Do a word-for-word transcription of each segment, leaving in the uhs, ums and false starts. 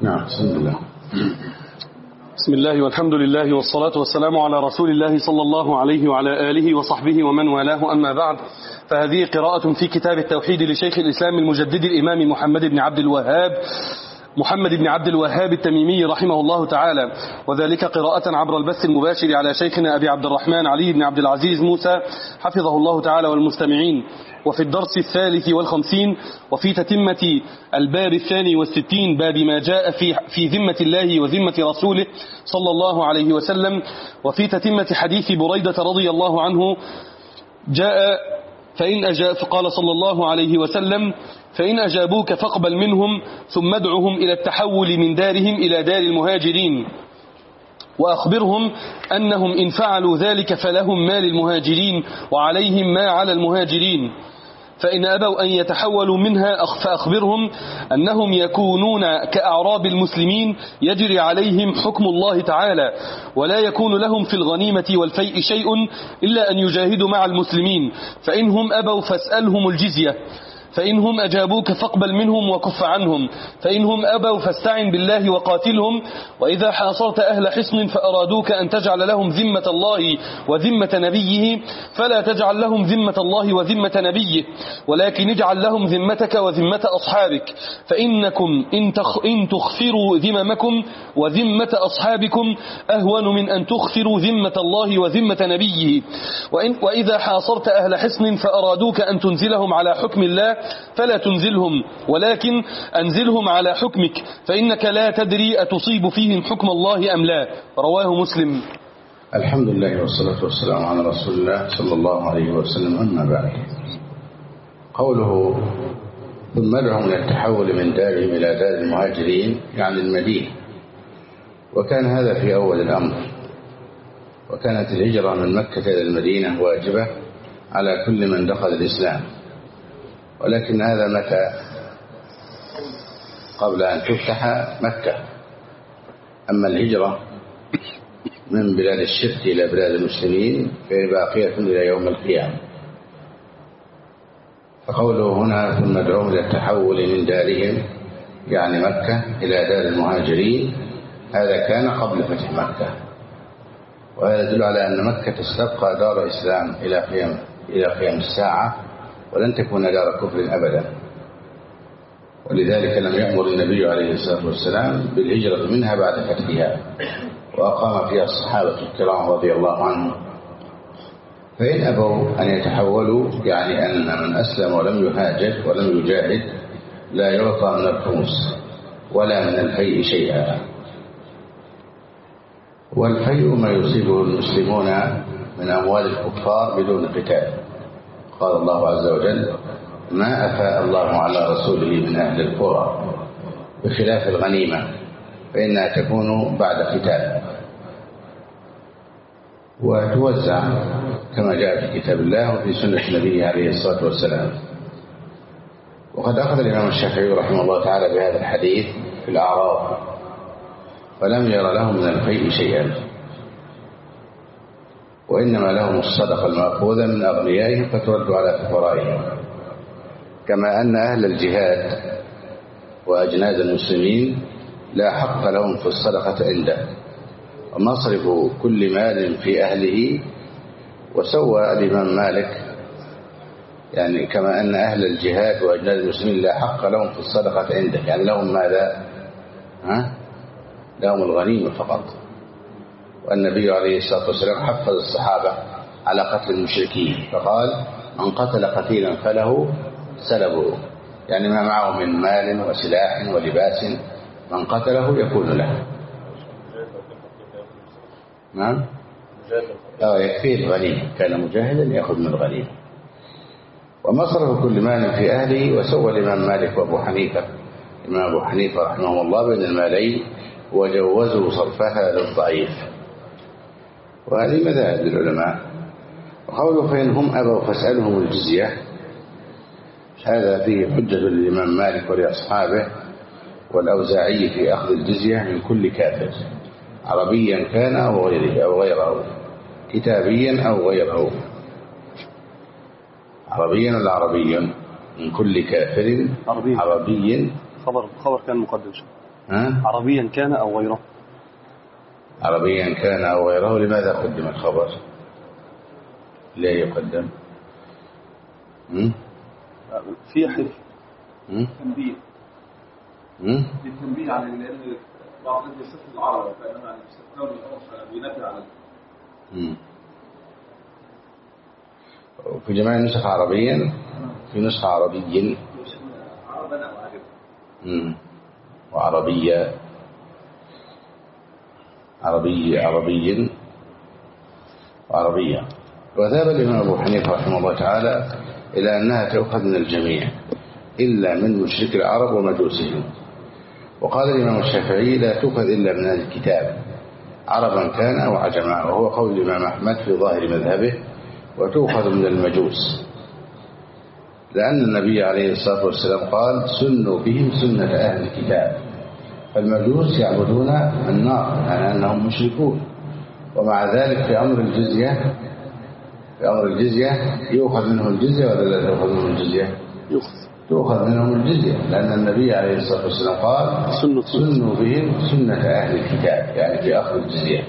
نعم. بسم الله. بسم الله والحمد لله والصلاة والسلام على رسول الله صلى الله عليه وعلى آله وصحبه ومن والاه، أما بعد، فهذه قراءة في كتاب التوحيد لشيخ الإسلام المجدد الإمام محمد بن عبد الوهاب محمد بن عبد الوهاب التميمي رحمه الله تعالى، وذلك قراءة عبر البث المباشر على شيخنا أبي عبد الرحمن علي بن عبد العزيز موسى حفظه الله تعالى والمستمعين. وفي الدرس الثالث والخمسين وفي تتمة الباب الثاني والستين، باب ما جاء في في ذمة الله وذمة رسوله صلى الله عليه وسلم، وفي تتمة حديث بريدة رضي الله عنه جاء فإن أجاب فقال صلى الله عليه وسلم: فإن أجابوك فاقبل منهم ثم ادعهم إلى التحول من دارهم إلى دار المهاجرين، وأخبرهم أنهم إن فعلوا ذلك فلهم ما للمهاجرين وعليهم ما على المهاجرين، فإن أبوا أن يتحولوا منها فأخبرهم أنهم يكونون كأعراب المسلمين يجري عليهم حكم الله تعالى، ولا يكون لهم في الغنيمة والفيء شيء إلا أن يجاهدوا مع المسلمين، فإنهم أبوا فاسألهم الجزية، فإنهم أجابوك فاقبل منهم وكف عنهم، فإنهم أبوا فاستعن بالله وقاتلهم، وإذا حاصرت أهل حصن فأرادوك أن تجعل لهم ذمة الله وذمة نبيه فلا تجعل لهم ذمة الله وذمة نبيه، ولكن اجعل لهم ذمتك وذمة أصحابك، فإنكم إن تخفروا ذممكم وذمة أصحابكم أهون من أن تخفروا ذمة الله وذمة نبيه. وإن وإذا حاصرت أهل حصن فأرادوك أن تنزلهم على حكم الله فلا تنزلهم، ولكن أنزلهم على حكمك، فإنك لا تدري أتصيب فيهم حكم الله أم لا. رواه مسلم. الحمد لله والصلاة والسلام على رسول الله صلى الله عليه وسلم، أما بعد. قوله ثم ادعهم إلى التحول من دارهم إلى دار المهاجرين يعني المدينة، وكان هذا في أول الأمر، وكانت الهجرة من مكة إلى المدينة واجبة على كل من دخل الإسلام، ولكن هذا متى؟ قبل أن تفتح مكة. أما الهجرة من بلاد الشرك إلى بلاد المسلمين فهي باقية إلى يوم القيامة. فقوله هنا ثم ادعوهم إلى التحول من دارهم يعني مكة إلى دار المهاجرين، هذا كان قبل فتح مكة، وهذا يدل على أن مكة ستبقى دار إسلام إلى قيام إلى قيام الساعة، ولن تكون دار كفر أبدا. ولذلك لم يأمر النبي عليه الصلاة والسلام بالهجرة منها بعد فتحها، وأقام فيها الصحابة الكرام رضي الله عنهم. فإن أبوا أن يتحولوا يعني أن من أسلم ولم يهاجر ولم يجاهد لا يعطى من الخمس ولا من الفيء شيئا. والفيء ما يصيبه المسلمون من أموال الكفار بدون قتال. قال الله عز وجل: ما أفاء الله على رسوله من أهل القرى، بخلاف الغنيمة فإنها تكون بعد قتال وتوزع كما جاء في كتاب الله وفي سنة النبي عليه الصلاة والسلام. وقد أخذ الإمام الشافعي رحمه الله تعالى بهذا الحديث في الأعراب، فلم ير لهم من الفيء شيئا، وإنما لهم الصدقة المأخوذة من أغنيائهم فترد على فقرائهم، كما أن أهل الجهاد وأجناد المسلمين لا حق لهم في الصدقة عنده، ومصرف كل مال في أهله. وسوى الإمام مالك يعني كما أن أهل الجهاد وأجناد المسلمين لا حق لهم في الصدقة عنده، يعني لهم ماذا؟ ها؟ لهم الغنيمة فقط. والنبي عليه الصلاة والسلام حفظ الصحابة على قتل المشركين، فقال: من قتل قتيلا فله سلبه، يعني ما معه من مال وسلاح ولباس من قتله يكون له. نعم، لا يكفيه الغنيمة، كان مجاهدا يأخذ من الغنيمة. ومصرف كل مال في أهله. وسوى الإمام مالك وأبو حنيفة الإمام أبو حنيفة رحمه الله بين المالين وجوزوا صرفها للضعيف، وهذه مذاهب للعلماء. وقولوا فإن هم أبوا فاسألهم الجزية، هذا فيه حجة للإمام مالك ولأصحابه والأوزاعي في أخذ الجزية من كل كافر، عربيا كان أو غيره أو غيره، كتابيا أو غيره. عربيا ولا عربيا؟ من كل كافر عربي. عربي. خبر خبر كان مقدم شيء. ها؟ عربيا كان أو غيره. عربيا كان أو غيره. لماذا قدم الخبر؟ ليه يقدم؟ في حل تنبيه للتنبيه على لأن بعض الناس يستثني العرب فإنما يستثنون الأمر بينبه على في جميع النسخ عربيا، في نسخة عربي عربنا وعرب وعربية عربي عربي وعربية. وذهب الإمام أبو حنيفة رحمه الله تعالى إلى أنها تؤخذ من الجميع إلا من مشرك العرب ومجوسهم. وقال الإمام الشافعي لا تؤخذ إلا من الكتاب عربا كان أو عجما، وهو قول الإمام أحمد في ظاهر مذهبه، وتؤخذ من المجوس، لأن النبي عليه الصلاة والسلام قال سنوا بهم سنة أهل الكتاب. فالمجوس يعبدون النار يعني أنهم مشركون، ومع ذلك في أمر الجزية في أمر الجزية يؤخذ منهم الجزية ولا لا تؤخذ منهم الجزية؟ تؤخذ منهم الجزية، لأن النبي عليه الصلاة والسلام قال سنوا بهم سنة أهل الكتاب، يعني في أخذ الجزية.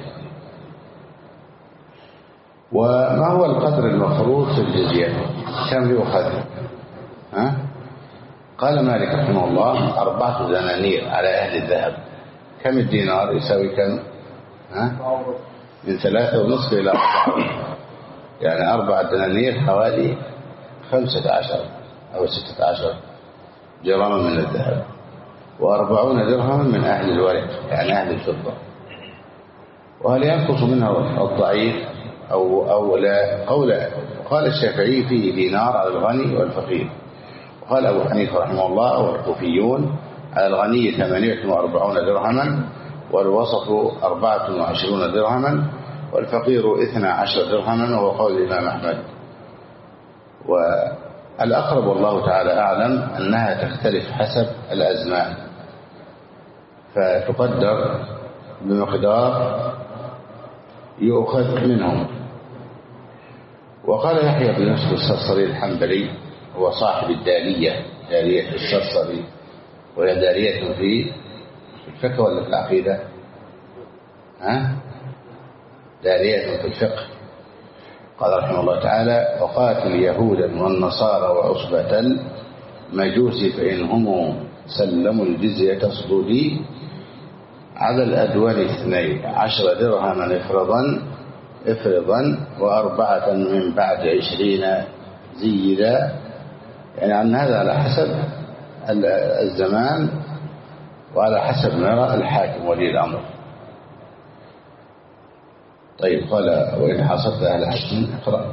وما هو القدر المفروض في الجزية؟ كم يؤخذ؟ ها؟ قال مالك رحمه الله أربعة دنانير على أهل الذهب. كم الدينار يساوي كم؟ ها؟ من ثلاثة ونصف إلى أربعة، يعني أربعة دنانير حوالي خمسة عشر أو ستة عشر جراما من الذهب، وأربعون درهما من أهل الورق يعني أهل الفضة. وهل ينقص منها الضعيف أو أو لا؟ قولا. قال الشافعي فيه دينار على الغني والفقير، وقال أبو حنيفة رحمه الله والكوفيون على الغني ثمانية وأربعون درهما، والوسط أربعة وعشرون درهما، والفقير اثنا عشر درهما، وهو قول الإمام أحمد. والأقرب والله تعالى أعلم أنها تختلف حسب الأزمان، فتقدر بمقدار يؤخذ منهم. وقال يحيى بن يوسف الصرصري الحنبلي، هو صاحب الدالية، دالية الصرصري، وهي دالية في الفقه ولا في العقيدة؟ ها؟ دالية في الفقه. قال رحمه الله تعالى وقاتل يهودا والنصارى وعصبة المجوس فإنهم سلموا الجزية صدودي على الأدوان اثني عشر درهما افرضا افرضا وأربعة من بعد عشرين زيدا، يعني عن هذا على حسب الزمان وعلى حسب ما يرى الحاكم ولي الأمر. طيب قال وإن حصلت أهل حسن اقرأ.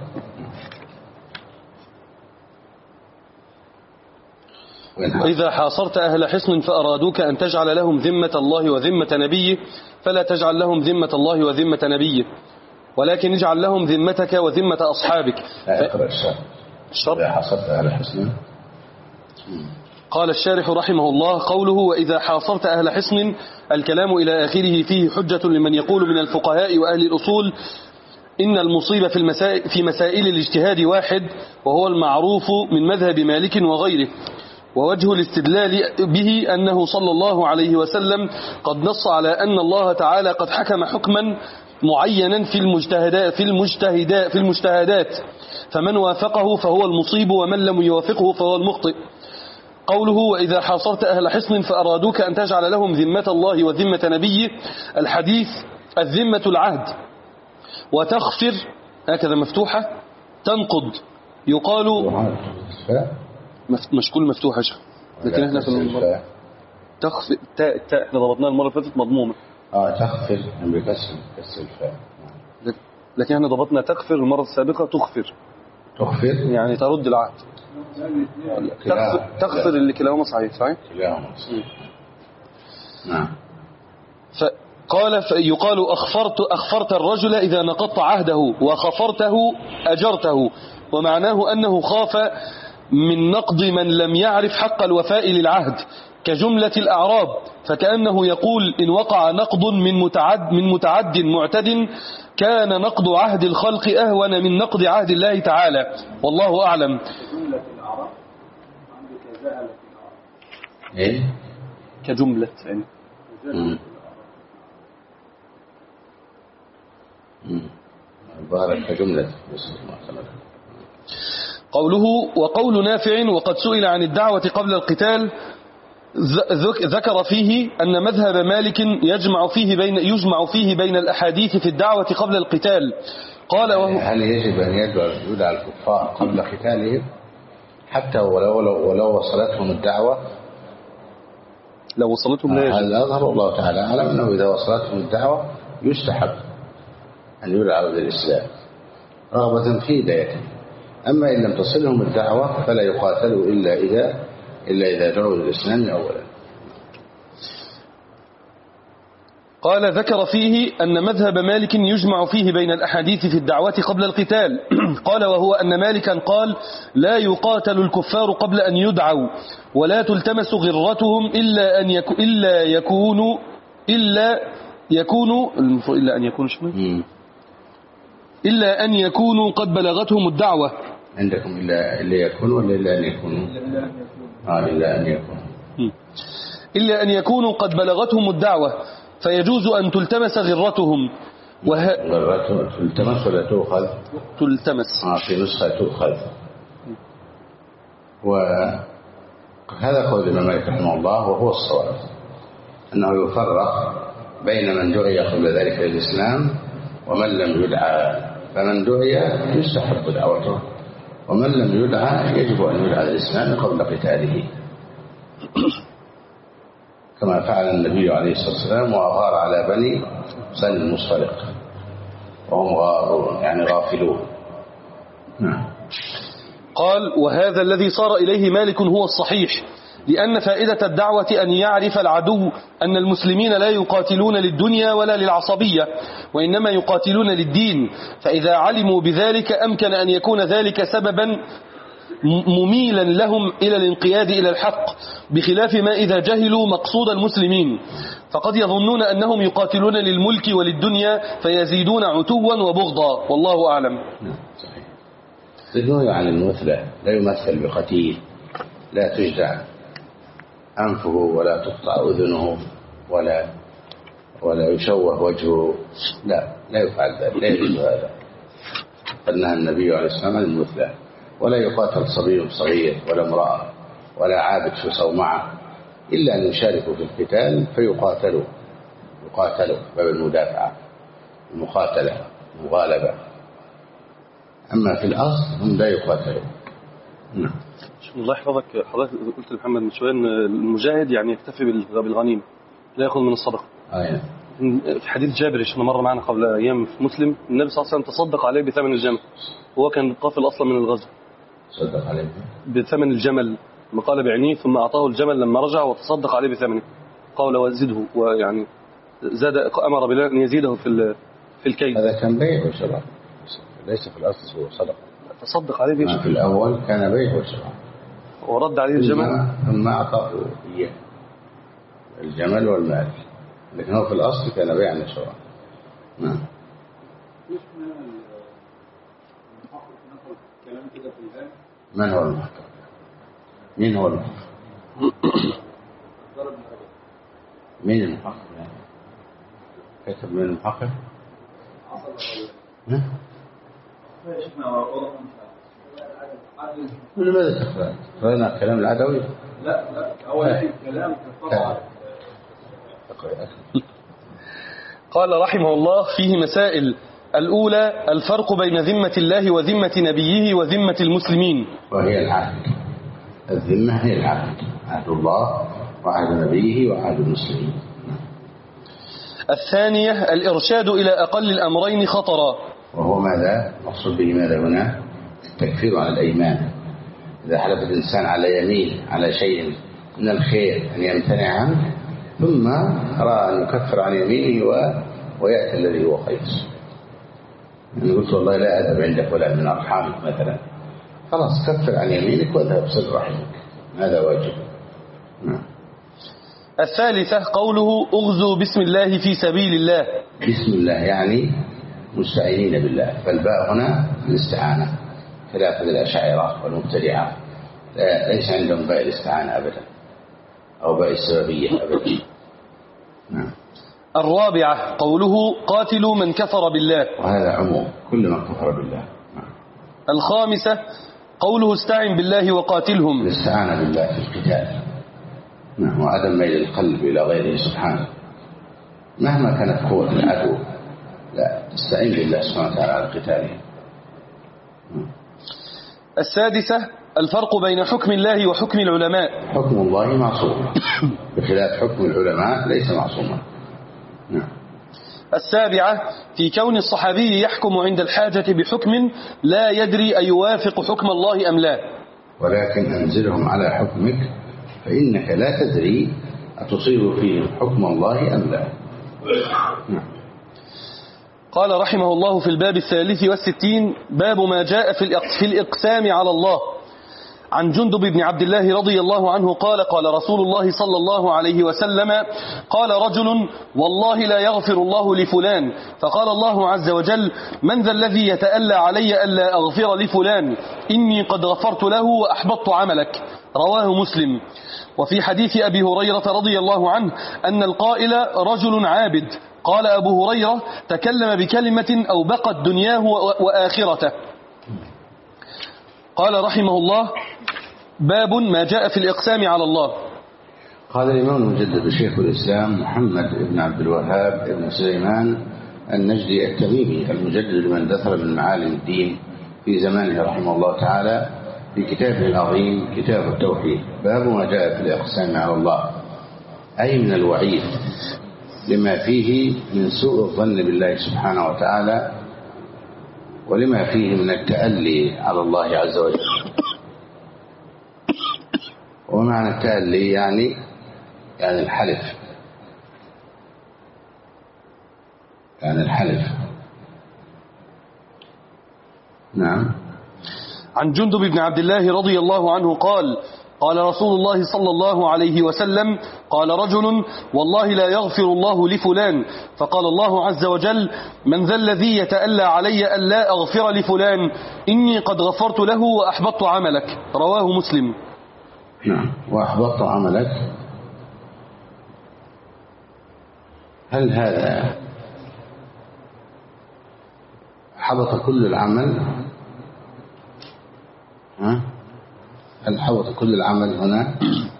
وإذا حاصرت أهل حصن فأرادوك أن تجعل لهم ذمة الله وذمة نبيه فلا تجعل لهم ذمة الله وذمة نبيه، ولكن اجعل لهم ذمتك وذمة أصحابك. اقرأ الشرح. إذا حاصرت أهل حصن. قال الشارح رحمه الله قوله وإذا حاصرت أهل حصن، الكلام إلى آخره فيه حجة لمن يقول من الفقهاء وأهل الأصول إن المصيب في, المسائل في مسائل الاجتهاد واحد، وهو المعروف من مذهب مالك وغيره. ووجه الاستدلال به أنه صلى الله عليه وسلم قد نص على أن الله تعالى قد حكم حكما معينا في المجتهدات في المجتهدات في المجتهدات فمن وافقه فهو المصيب ومن لم يوافقه فهو المخطئ. قوله وإذا حاصرت أهل حصن فأرادوك أن تجعل لهم ذمة الله وذمة نبيه، الحديث الذمة العهد، وتغفر هكذا مفتوحة تنقض، يقال مش كل مفتوحة شيء، لكن احنا في المرة تغفر تاء تاء احنا ضربناها المرة اللي فاتت مضمومة. اه تغفر بكسر كسر الفاء، لكن احنا ضبطنا تغفر المرة السابقة تغفر تغفر يعني ترد العهد. تغفر, تغفر اللي كلاهما صحيح صحيح كلاهما صحيح. نعم. فقال يقال أخفرت أخفرت الرجل إذا نقضت عهده، وخفرته أجرته، ومعناه أنه خاف من نقض من لم يعرف حق الوفاء للعهد كجملة الأعراب، فكأنه يقول إن وقع نقض من متعد من متعد معتد كان نقض عهد الخلق أهون من نقض عهد الله تعالى، والله أعلم. إيه؟ كجملة يعني بارك جملة. قوله وقول نافع وقد سئل عن الدعوة قبل القتال ذكر فيه أن مذهب مالك يجمع فيه بين يجمع فيه بين الأحاديث في الدعوة قبل القتال. قال وهو هل يجب أن يدعى الكفار قبل قتالهم حتى ولو ولو, ولو وصلتهم الدعوة؟ لو وصلتهم لا يجب. هذا أظهر الله تعالى أعلم أنه إذا وصلتهم الدعوة يستحب أن يدعوا للإسلام رغبة في هدايتهم. أما إن لم تصلهم الدعوة فلا يقاتلوا إلا إذا إلا إذا دعوا للإسلام أولا. قال ذكر فيه أن مذهب مالك يجمع فيه بين الأحاديث في الدعوة قبل القتال. قال وهو أن مالكا قال لا يقاتل الكفار قبل أن يدعوا ولا تلتمس غرتهم إلا أن يكو إلا يكونوا إلا يكونوا إلا أن يكونوا شنو؟ إلا أن يكونوا قد بلغتهم الدعوة. عندكم إلا إلا يكونوا ولا إلا أن يكونوا؟ آه إلا أن يكونوا. إلا أن يكونوا قد بلغتهم الدعوة فيجوز أن تلتمس غرتهم. وه... غرتهم تلتمس ولا تؤخذ؟ تلتمس. آه في نسخة تؤخذ. وهذا قول الإمام مالك رحمه الله وهو الصواب أنه يفرق بين من دعي قبل ذلك للإسلام ومن لم يدعى. فمن دعي يستحب دعوته ومن لم يدعى يجب أن يدعى للإسلام قبل قتاله كما فعل النبي عليه الصلاة والسلام وأغار على بني بني المصطلق وهم غارون يعني غافلون. نعم. قال وهذا الذي صار إليه مالك هو الصحيح لأن فائدة الدعوة أن يعرف العدو أن المسلمين لا يقاتلون للدنيا ولا للعصبية وإنما يقاتلون للدين. فإذا علموا بذلك أمكن أن يكون ذلك سببا مميلا لهم إلى الانقياد إلى الحق بخلاف ما إذا جهلوا مقصود المسلمين فقد يظنون أنهم يقاتلون للملك وللدنيا فيزيدون عتوا وبغضا والله أعلم. صحيح. تدنوه عن المثلى لا يمثل بقتيل لا تجدع أنفه ولا تقطع أذنه ولا ولا يشوه وجهه لا لا يفعل ذلك لا يجوز هذا. قد نهى النبي عليه الصلاة والسلام عن المثلى. ولا يقاتل صبي صغير ولا امرأة ولا عابد في صومعة إلا أن يشاركوا في القتال فيقاتلوا يقاتلوا باب المدافعة المقاتلة المغالبة. أما في الأصل هم لا يقاتلوا. نعم. الله يحفظك حضرتك قلت لمحمد من شوية أن المجاهد يعني يكتفي بالغنيمة لا يأخذ من الصدقة. آه. في حديث جابر شنو مر معنا قبل أيام في مسلم النبي صلى الله عليه وسلم تصدق عليه بثمن الجمل هو كان قافل أصلا من الغزو تصدق عليه بثمن الجمل ما قال بعينيه ثم أعطاه الجمل لما رجع وتصدق عليه بثمنه قال وزده ويعني زاد أمر بلال أن يزيده في في الكيل. هذا كان بيع وشراء ليس في الأصل هو صدقة. تصدق عليه في الأول كان بيع وشراء ورد عليه الجمل ثم أعطاه إياه الجمل والمال لكن هو في الأصل كان بيع وشراء. نعم. من هو المحقق؟ مين هو المحقق؟ مين المحقق؟ كتب من المحقق؟ من ماذا تقرأ؟ قرأنا كلام العدوي؟ لا لا هو يعني كلام كفار. قال رحمه الله فيه مسائل. الأولى الفرق بين ذمة الله وذمة نبيه وذمة المسلمين وهي العهد. الذمة هي العهد عهد الله وعهد نبيه وعهد المسلمين. الثانية الإرشاد إلى أقل الأمرين خطرا وهو ماذا؟ مقصود به ماذا هنا؟ التكفير على الأيمان. إذا حلف الإنسان على يمين على شيء من الخير أن يمتنع عنه ثم أرى أن يكفر عن يمينه ويأتي الذي هو خير. يعني قلت والله لا أذهب عندك ولا من أرحامك مثلا خلاص كفر عن يمينك واذهب صل رحمك هذا واجب. نعم. الثالثة قوله أغزوا بسم الله في سبيل الله. بسم الله يعني مستعينين بالله فالباء هنا الاستعانة خلاف الأشاعرة والمبتدعة ليس عندهم باء الاستعانة أبدا أو باء السببية أبدا. نعم. الرابعة قوله قاتلوا من كفر بالله، وهذا عموم كل من كفر بالله. نعم. الخامسة قوله استعن بالله وقاتلهم، الاستعانة بالله في القتال. نعم. وعدم ميل القلب إلى غيره سبحانه مهما كانت قوة العدو، لا استعين بالله سبحانه وتعالى على قتاله. السادسة الفرق بين حكم الله وحكم العلماء، حكم الله معصوم بخلاف حكم العلماء ليس معصوما. نعم. السابعة في كون الصحابي يحكم عند الحاجة بحكم لا يدري أيوافق حكم الله أم لا، ولكن أنزلهم على حكمك فإنك لا تدري أتصيب فيهم حكم الله أم لا. نعم. قال رحمه الله في الباب الثالث والستين باب ما جاء في الإقسام على الله. عن جندب بن عبد الله رضي الله عنه قال قال رسول الله صلى الله عليه وسلم قال رجل والله لا يغفر الله لفلان، فقال الله عز وجل من ذا الذي يتألى علي ألا أغفر لفلان إني قد غفرت له وأحبطت عملك، رواه مسلم. وفي حديث أبي هريرة رضي الله عنه أن القائل رجل عابد، قال أبو هريرة تكلم بكلمة أو بقت دنياه وآخرته. قال رحمه الله باب ما جاء في الإقسام على الله. قال الإمام المجدد شيخ الإسلام محمد بن عبد الوهاب بن سليمان النجدي التميمي المجدد لمن دثر من معالم الدين في زمانه رحمه الله تعالى في كتابه العظيم كتاب التوحيد. باب ما جاء في الإقسام على الله، أي من الوعيد لما فيه من سوء الظن بالله سبحانه وتعالى ولما فيه من التألي على الله عز وجل. ومعنى التألي يعني يعني الحلف، يعني الحلف. نعم. عن جندب بن عبد الله رضي الله عنه قال قال رسول الله صلى الله عليه وسلم قال رجل والله لا يغفر الله لفلان، فقال الله عز وجل من ذا الذي يتألى علي ألا أغفر لفلان إني قد غفرت له وأحبطت عملك، رواه مسلم. نعم. وأحبطت عملك، هل هذا حبط كل العمل؟ ها؟ هل حبط كل العمل هنا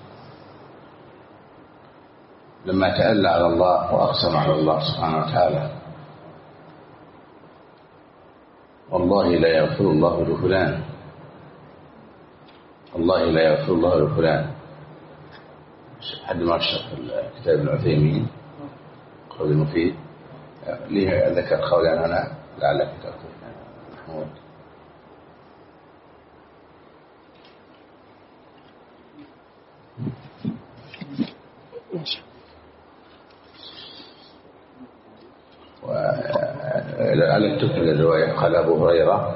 لما تألى على الله وأقسم على الله سبحانه وتعالى والله لا يغفر الله لفلان، والله لا يغفر الله لفلان. حد ما شرح كتاب ابن عثيمين قول المفيد ليه ذكر قولان هنا لعلك تأخذ محمود. ولعلك تكمل الرواية. قال أبو هريرة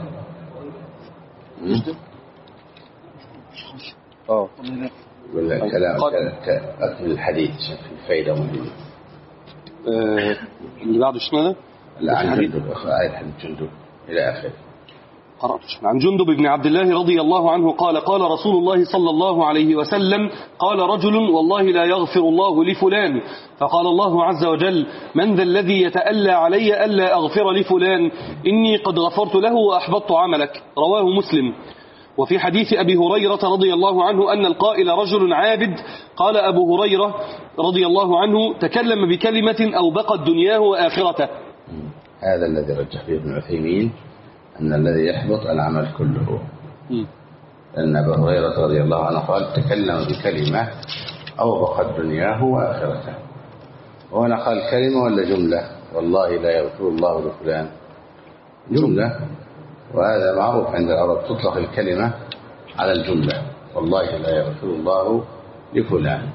اه ولا كلام أكمل الحديث في الفائدة مهمة. آه اللي بعده شنو ده؟ لا عن جندب آية حديث جندب إلى آخره. عن جندب بن عبد الله رضي الله عنه قال قال رسول الله صلى الله عليه وسلم قال رجل والله لا يغفر الله لفلان، فقال الله عز وجل من ذا الذي يتألى علي ألا أغفر لفلان إني قد غفرت له وأحبطت عملك، رواه مسلم. وفي حديث أبي هريرة رضي الله عنه أن القائل رجل عابد، قال أبو هريرة رضي الله عنه تكلم بكلمة أو بقت دنياه وآخرته. هذا الذي رجح فيه ابن عثيمين أن الذي يحبط العمل كله. لأن أبا هريرة رضي الله عنه قال تكلم بكلمة أو بقت دنياه وآخرته، وهنا قال كلمة ولا جملة؟ والله لا يغفر الله لفلان جملة، وهذا معروف عند العرب تطلق الكلمة على الجملة، والله لا يغفر الله لفلان.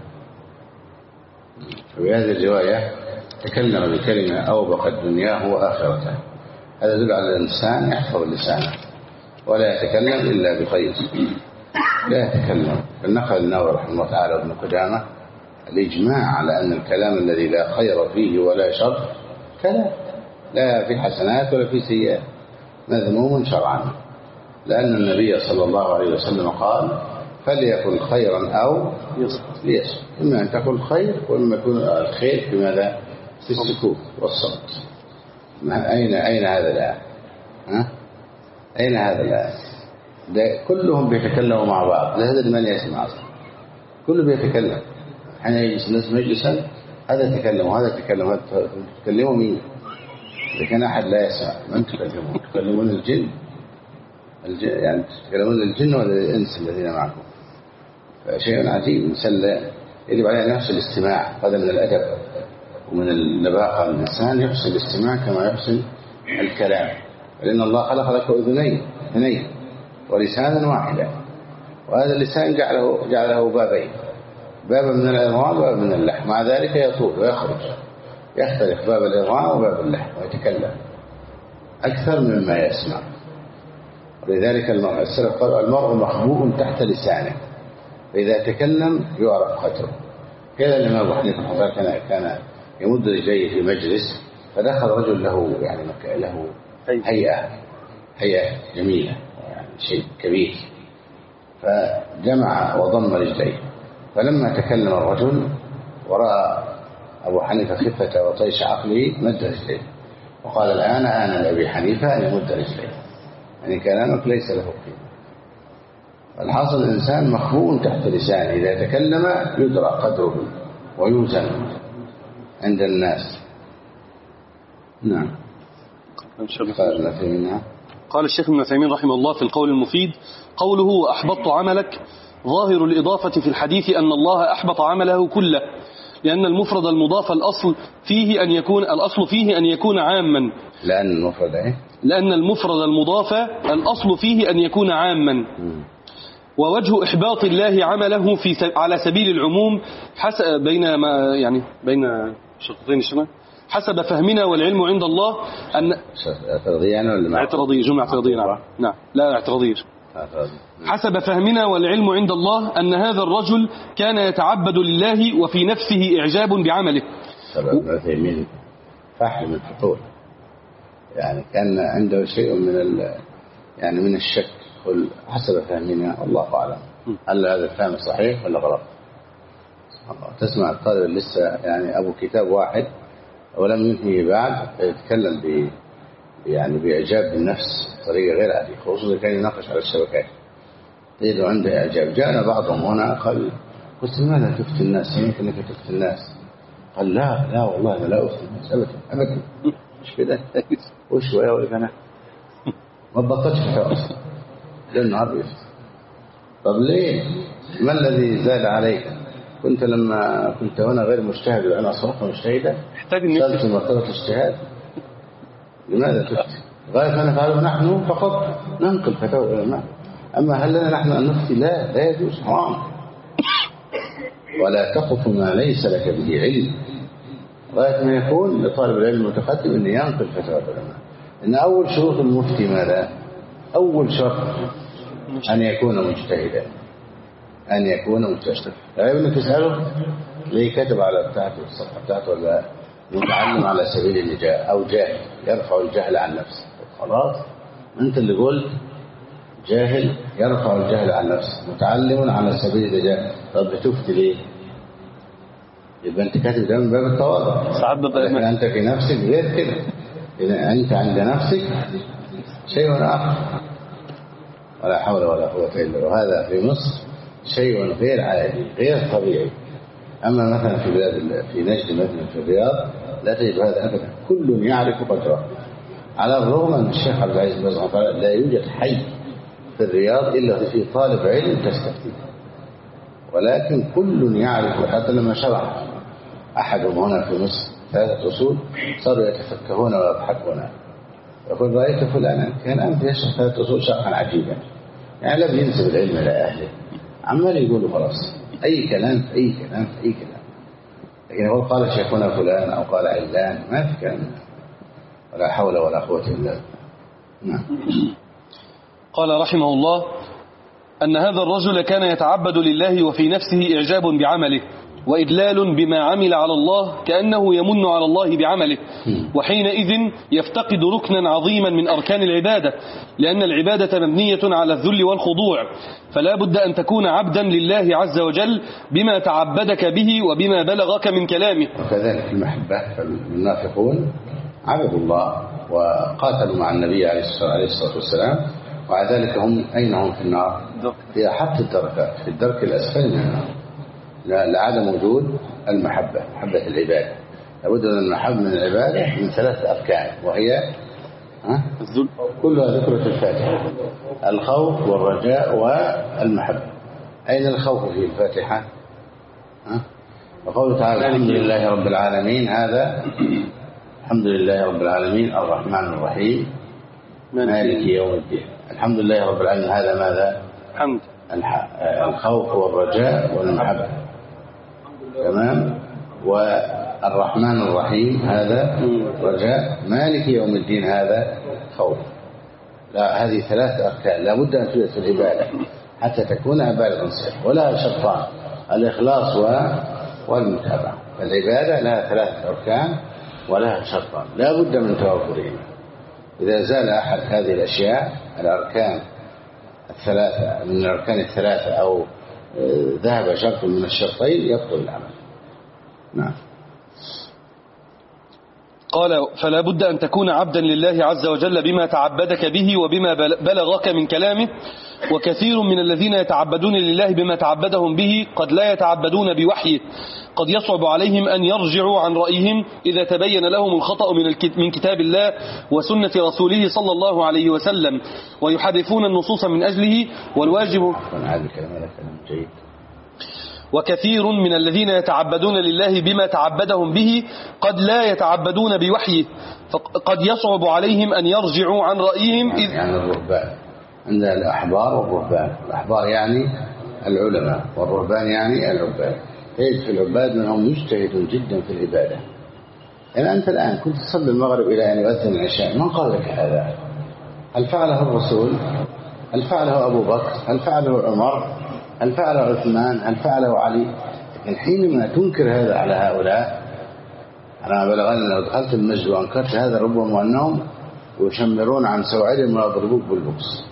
وفي هذه الرواية تكلم بكلمة أو بقت دنياه وآخرته، هذا يدل على الإنسان يحفظ لسانه ولا يتكلم إلا بخير، لا يتكلم. فالنقل النووي رحمه الله تعالى وابن قدامة الإجماع على أن الكلام الذي لا خير فيه ولا شر كلام لا في حسنات ولا في سيئات مذموم شرعا، لأن النبي صلى الله عليه وسلم قال فليكن خيرا أو ليسكت، إما أن تقول خير وإما يكون الخير في ماذا؟ في السكوت والصمت. أين أين هذا الآن؟ ها؟ أين هذا الآن؟ كلهم بيتكلموا مع بعض، لا هذا من يسمع أصلا، كله بيتكلم. حين يجلس الناس مجلسا هذا يتكلم وهذا يتكلم، هذا تكلموا مين؟ لكن أحد لا يسمع، من تكلمون؟ تكلمون الجن، الجن يعني تتكلمون الجن ولا الإنس الذين معكم؟ فشيء عجيب. الإنسان يجب عليه نفس الاستماع، هذا من الأدب ومن اللباقة. الإنسان يحسن الاستماع كما يحسن الكلام، لأن الله خلق لك أذنين اثنين ولسانا واحدا، وهذا اللسان جعله جعله بابين، بابا من الإضغام وبابا من اللحم، مع ذلك يطول ويخرج، يختلف باب الإضغام وباب اللحم، ويتكلم أكثر مما يسمع. ولذلك السلف قال المرء مخبوء تحت لسانه، فإذا تكلم يعرف قدره. كان الإمام أبو حنيفة كان كان يمد رجليه في مجلس، فدخل رجل له يعني له هيئة هيئة جميلة يعني شيء كبير، فجمع وضم رجليه، فلما تكلم الرجل ورأى أبو حنيفة خفة وطيش عقله مد رجليه، وقال الآن آن لأبي حنيفة أن يمد رجليه، يعني كلامك ليس له قيمة. الحاصل الإنسان مخبوء تحت لسانه، إذا تكلم يدرى قدره ويوزن عند الناس. نعم. قال الشيخ ابن عثيمين رحمه الله في القول المفيد: قوله وأحبطت عملك ظاهر الإضافة في الحديث أن الله أحبط عمله كله، لأن المفرد المضاف الأصل فيه أن يكون الأصل فيه أن يكون عاما. لأن المفرد إيه؟ لأن المفرد المضاف الأصل فيه أن يكون عاما. م. ووجه إحباط الله عمله في على سبيل العموم حسب بين ما يعني بين شرطين الشمال حسب فهمنا والعلم عند الله أن اعتراضية ولا اعتراضية جملة اعتراضية نعم نعم لا اعتراضية حسب فهمنا والعلم عند الله أن هذا الرجل كان يتعبد لله وفي نفسه إعجاب بعمله. من فهم الفطور يعني كان عنده شيء من ال يعني من الشك، قل حسب فهمنا الله أعلم، هل هذا الفهم صحيح ولا غلط؟ تسمع الطالب لسه يعني أبو كتاب واحد ولم ينهي بعد يتكلم ب يعني بإعجاب بالنفس بطريقة غير عادية، خصوصا كان يناقش على الشبكات تجد عنده إعجاب. جاءنا بعضهم هنا قال قلت لماذا تفتي الناس؟ يمكن أنك تفتي الناس. قال لا لا والله أنا لا أفتي الناس أبدا أبدا، مش كده وش ويا ولك أنا ما بطلتش فتاوى أصلا ليل نهار بيفتي. طب ليه؟ ما الذي زاد عليك؟ كنت لما كنت هنا غير مجتهد وأنا أصبحت مجتهدا صلت مرتبة الاجتهاد، لماذا تفتي؟ غاية ما نفعله نحن فقط ننقل فتاوى العلماء، أما هل لنا نحن أن نفتي؟ لا لا يجوز، حرام. ولا تقف ما ليس لك به علم. غاية ما يكون لطالب العلم المتقدم أن ينقل فتاوى العلماء. إن أول شروط المفتي ماذا؟ أول شرط أن يكون مجتهدا، أن يكون مجتهدا. لا يمكن تسأله ليه كتب على بتاعته الصفحة بتاعته ولا متعلم على سبيل النجاة أو جاهل يرفع الجهل عن نفسه. خلاص أنت اللي قلت جاهل يرفع الجهل عن نفسه، متعلم على سبيل النجاة. طب بتفتي ليه؟ يبقى أنت كاتب ده من باب التواضع، لكن أنت في نفسك غير كده. إذا أنت عند نفسك شيء آخر، ولا حول ولا قوة إلا بالله. وهذا في مصر شيء غير عادي غير طبيعي. أما مثلا في بلاد في نجد مثلا في الرياض لا تجد هذا أبدا، كل يعرف قدره. على الرغم أن الشيخ عبد العزيز بن باز لا يوجد حي في الرياض إلا في طالب علم تستفتي، ولكن كل يعرف. حتى لما شرح أحدهم هنا في مصر ثلاثة أصول صاروا يتفكهون ويضحكون، يقول رأيت فلانا كان أنت يشرح ثلاثة أصول شرحا عجيبا، يعني لم ينسب العلم إلى أهله، عمال يقولوا خلاص أي كلام في أي كلام في أي كلام. لكن يقول قال شيخنا فلان أو قال علان، ما في كلام، ولا حول ولا قوة إلا بالله. نعم. قال رحمه الله أن هذا الرجل كان يتعبد لله وفي نفسه إعجاب بعمله، وإدلال بما عمل على الله كأنه يمن على الله بعمله، وحينئذ يفتقد ركنا عظيما من أركان العبادة، لأن العبادة مبنية على الذل والخضوع، فلا بد أن تكون عبدا لله عز وجل بما تعبدك به وبما بلغك من كلامه. وكذلك المحبة، فالمنافقون عبدوا الله وقاتلوا مع النبي عليه الصلاة والسلام، وعلى ذلك هم أين هم في النار؟ في أحط الدركات، في الدرك الأسفل من النار، لعدم وجود المحبة، محبة العبادة. لابد من المحبة من العبادة من ثلاث أركان، وهي ها؟ كلها ذكر في الفاتحة: الخوف والرجاء والمحبة. أين الخوف في الفاتحة؟ ها؟ وقوله تعالى: الحمد لله رب العالمين، هذا الحمد لله رب العالمين الرحمن الرحيم مالك يوم الدين. الحمد لله رب العالمين، هذا ماذا؟ حمد. الخوف والرجاء والمحبة، تمام. والرحمن الرحيم هذا رجاء، مالك يوم الدين هذا خوف. لا، هذه ثلاث أركان لا بد أن توجد في العبادة حتى تكون عبادة صحيحة، ولها شرطان: الإخلاص والمتابعة. فالعبادة لها ثلاث أركان ولها شرطان لا بد من توافرهما. إذا زال أحد هذه الأشياء الأركان الثلاثة من الأركان الثلاثة أو ذهب شرط من الشرطين يبطل العمل. نعم. قال: فلا بد أن تكون عبدا لله عز وجل بما تعبدك به وبما بلغك من كلامه. وكثير من الذين يتعبدون لله بما تعبدهم به قد لا يتعبدون بوحيه، قد يصعب عليهم أن يرجعوا عن رأيهم إذا تبين لهم الخطأ من كتاب الله وسنة رسوله صلى الله عليه وسلم، ويحرفون النصوص من أجله. والواجب وكثير من الذين يتعبدون لله بما تعبدهم به قد لا يتعبدون بوحيه، فقد يصعب عليهم أن يرجعوا عن رأيهم إذ يعني الرهبان عندنا الأحبار والرهبان. الأحبار يعني العلماء، والرهبان يعني العباد. تجد في العباد منهم يجتهدون جدا في العبادة. يعني أنت الآن كنت تصلي المغرب إلى أن يؤذن العشاء، من قال لك هذا؟ هل فعله الرسول؟ هل فعله أبو بكر؟ هل فعله عمر؟ هل فعله عثمان؟ هل فعله علي؟ لكن حينما تنكر هذا على هؤلاء، أنا بلغني لو دخلت المسجد وأنكرت هذا ربما أنهم يشمرون عن سواعدهم ويضربوك بالبوكس،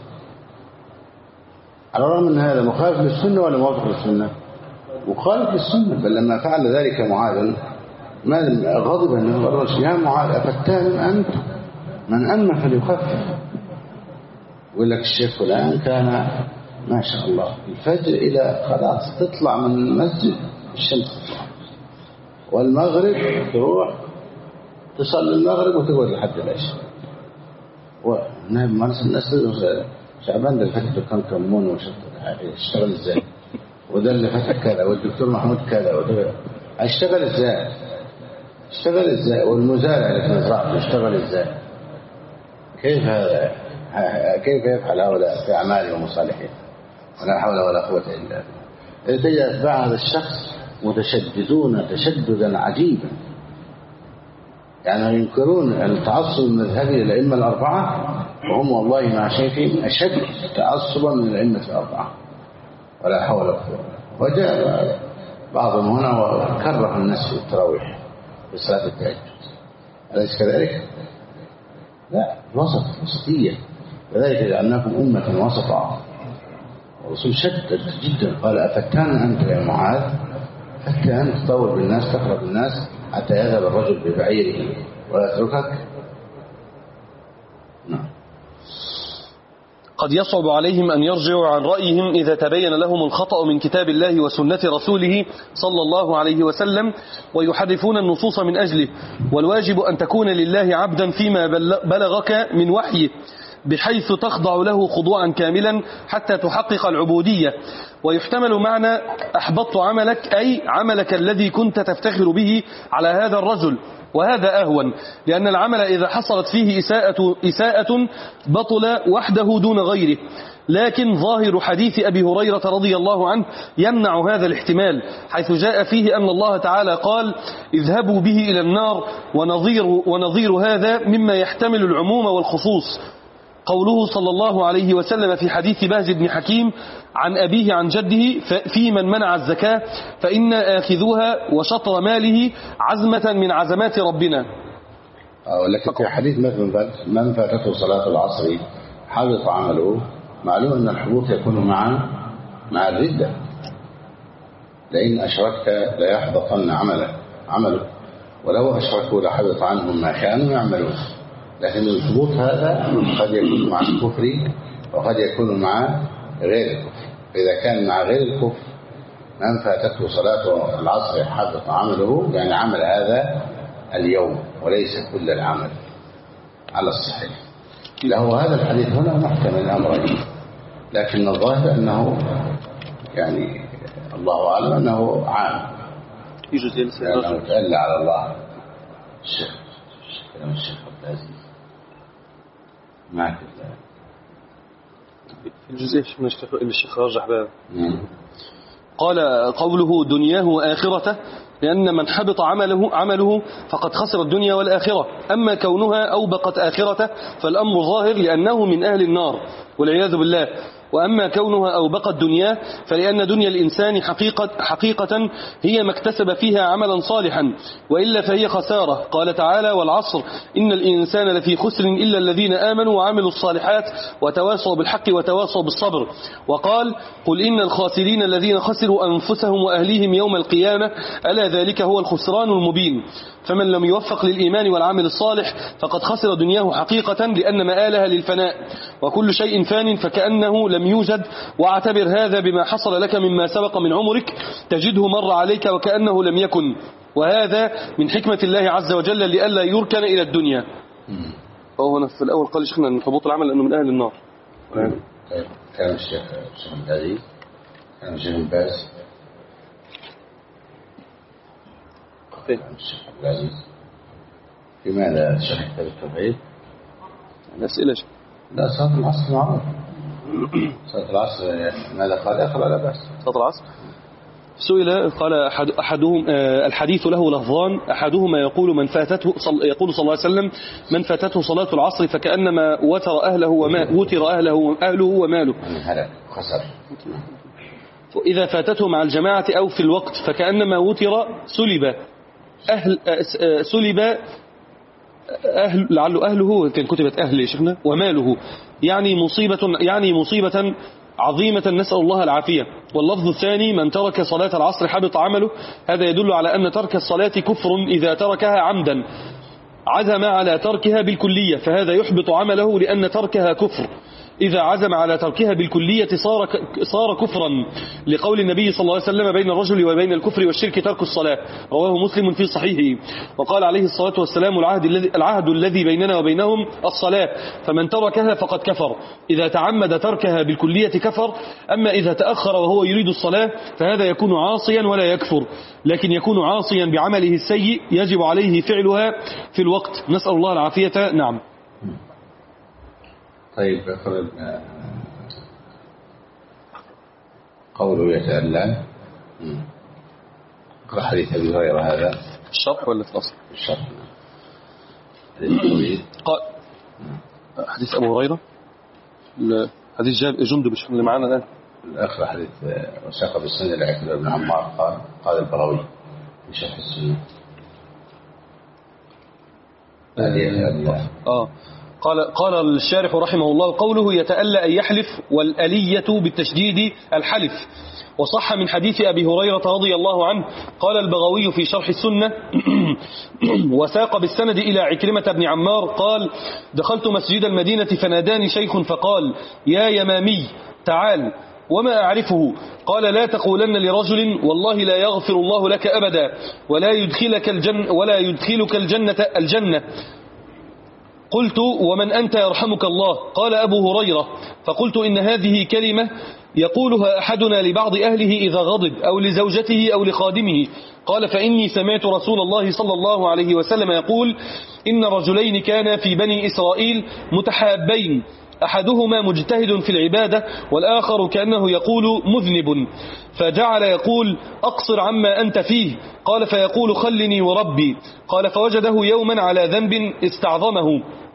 على الرغم من هذا مخالف للسنة ولا موافق للسنة؟ مخالف للسنة. بل لما فعل ذلك معاذ ما غضب أنه قال: يا معاذ أفتان أنت؟ من أما فليخفف. يقول لك الشيخ فلان كان ما شاء الله الفجر إلى خلاص تطلع من المسجد الشمس تطلع، والمغرب تروح تصلي المغرب وتقعد لحد العشاء. ونهب مرس الناس شعبان ده الفتح كان كمون واشتغل ازاي، وده اللي فتح كذا، والدكتور محمود كذا، وده هيشتغل ازاي؟ اشتغل ازاي؟ والمزارع اللي في مزرعته يشتغل ازاي؟ كيف هذا؟ كيف يفعل هؤلاء في أعمالهم ومصالحهم؟ ولا حول ولا قوة إلا بالله. تجد أتباع هذا الشخص متشددون تشددا عجيبا، يعني ينكرون التعصب المذهبي للأئمة الأربعة، وهم والله مع شايفين أشد تعصبا من الأئمة الأربعة، ولا حول ولا قوة. وجاء بعضهم هنا وكره الناس في التراويح في صلاة التهجد، أليس كذلك؟ لا، وسط وسطية. لذلك جعلناكم أمة وسطا. الرسول شدد جدا، قال: أفتان أنت يا معاذ؟ فتان تطور بالناس، تقرب الناس حتى يذهب الرجل ببعيره ويتركك؟ نعم. قد يصعب عليهم أن يرجعوا عن رأيهم إذا تبين لهم الخطأ من كتاب الله وسنة رسوله صلى الله عليه وسلم، ويحرفون النصوص من أجله. والواجب أن تكون لله عبدا فيما بلغك من وحيه، بحيث تخضع له خضوعا كاملا حتى تحقق العبودية. ويحتمل معنى أحبطت عملك، أي عملك الذي كنت تفتخر به على هذا الرجل، وهذا أهون، لأن العمل إذا حصلت فيه إساءة, إساءة بطل وحده دون غيره. لكن ظاهر حديث أبي هريرة رضي الله عنه يمنع هذا الاحتمال، حيث جاء فيه أن الله تعالى قال: اذهبوا به إلى النار، ونظير, ونظير هذا مما يحتمل العموم والخصوص. قوله صلى الله عليه وسلم في حديث بهز بن حكيم عن أبيه عن جده في من منع الزكاة فإن آخذوها وشطر ماله عزمة من عزمات ربنا. ولكن في حديث مثل من فاتته صلاة العصر حبط عمله، معلوم أن الحبوط يكون مع مع الردة، لئن أشركت لا يحبطن عمله عمله ولو أشركوا لحبط عنهم ما كانوا يعملون. لكن الحبوط هذا قد يكون مع الكفر وقد يكون مع غير الكفر. إذا كان مع غير الكفر من فاتته صلاة العصر حبط عمله، يعني عمل هذا اليوم وليس كل العمل على الصحيح. له هذا الحديث هنا محتمل أمرين، لكن الظاهر أنه يعني الله أعلم أنه عام، لأنه تألى على الله. الشيخ كلام الشيخ عبد العزيز معك في الجزء الشيخ رجح بها. قال قوله دنياه وآخرته لأن من حبط عمله عمله فقد خسر الدنيا والآخرة. أما كونها أوبقت آخرته فالأمر ظاهر لأنه من أهل النار والعياذ بالله. وأما كونها أوبقت دنياه فلأن دنيا الإنسان حقيقة, حقيقة هي ما اكتسب فيها عملا صالحا، وإلا فهي خسارة. قال تعالى والعصر إن الإنسان لفي خسر إلا الذين آمنوا وعملوا الصالحات وتواصوا بالحق وتواصوا بالصبر. وقال قل إن الخاسرين الذين خسروا أنفسهم وأهليهم يوم القيامة ألا ذلك هو الخسران المبين. فمن لم يوفق للإيمان والعمل الصالح فقد خسر دنياه حقيقة لأن مآلها للفناء، وكل شيء فان فكأنه لم يوجد. واعتبر هذا بما حصل لك مما سبق من عمرك تجده مر عليك وكأنه لم يكن، وهذا من حكمة الله عز وجل لئلا يركن إلى الدنيا. أو هنا في الأول قال شيخنا أن حبوط العمل لأنه من أهل النار. طيب كلام الشيخ الشيخ العزيز كلام الشيخ الباز الشيخ عبد العزيز لماذا شرح كتاب التوحيد؟ الأسئلة لا صلاة العصر معروف. صلاة العصر ماذا قال؟ اقرأ لا بأس. صلاة العصر سئل قال أحد أحدهم الحديث له لفظان، أحدهما يقول من فاتته يقول صلى الله عليه وسلم من فاتته صلاة العصر فكأنما وتر أهله وما وتر أهله أهله وماله هلك خسر. إذا فاتته مع الجماعة أو في الوقت فكأنما وتر سلب أهل سلب أهل لعله أهله كان كتبت أهل شيخنا وماله، يعني مصيبة يعني مصيبة عظيمة نسأل الله العافية. واللفظ الثاني من ترك صلاة العصر حبط عمله، هذا يدل على أن ترك الصلاة كفر إذا تركها عمدا عزم على تركها بالكلية، فهذا يحبط عمله لأن تركها كفر. إذا عزم على تركها بالكلية صار صار كفرا، لقول النبي صلى الله عليه وسلم بين الرجل وبين الكفر والشرك ترك الصلاة، رواه مسلم في صحيحه. وقال عليه الصلاة والسلام العهد الذي العهد الذي بيننا وبينهم الصلاة، فمن تركها فقد كفر. إذا تعمد تركها بالكلية كفر، أما إذا تأخر وهو يريد الصلاة فهذا يكون عاصيا ولا يكفر، لكن يكون عاصيا بعمله السيء يجب عليه فعلها في الوقت، نسأل الله العافية. نعم. طيب قوله يتألى اقرأ حديث أبي هريرة هذا الشرح ولا في الأصل؟ الشرح. قال حديث أبو هريرة حديث جندب اللي معانا الآن الآخر حديث وساق بالسنة لعكبة بن عمار قال قال البغوي في شرح السنة آه قال قال الشارح رحمه الله قوله يتألى أن يحلف، والألية بالتشديد الحلف. وصح من حديث أبي هريرة رضي الله عنه قال البغوي في شرح السنة وساق بالسند إلى عكرمة بن عمار قال دخلت مسجد المدينة فناداني شيخ فقال يا يمامي تعال، وما أعرفه. قال لا تقولن لرجل والله لا يغفر الله لك أبدا ولا يدخلك الجنة ولا يدخلك الجنة الجنة. قلت ومن أنت يرحمك الله؟ قال أبو هريرة. فقلت إن هذه كلمة يقولها أحدنا لبعض أهله إذا غضب أو لزوجته أو لخادمه. قال فإني سمعت رسول الله صلى الله عليه وسلم يقول إن رجلين كانا في بني إسرائيل متحابين أحدهما مجتهد في العبادة والآخر كأنه يقول مذنب، فجعل يقول أقصر عما أنت فيه. قال فيقول خلني وربي. قال فوجده يوما على ذنب استعظمه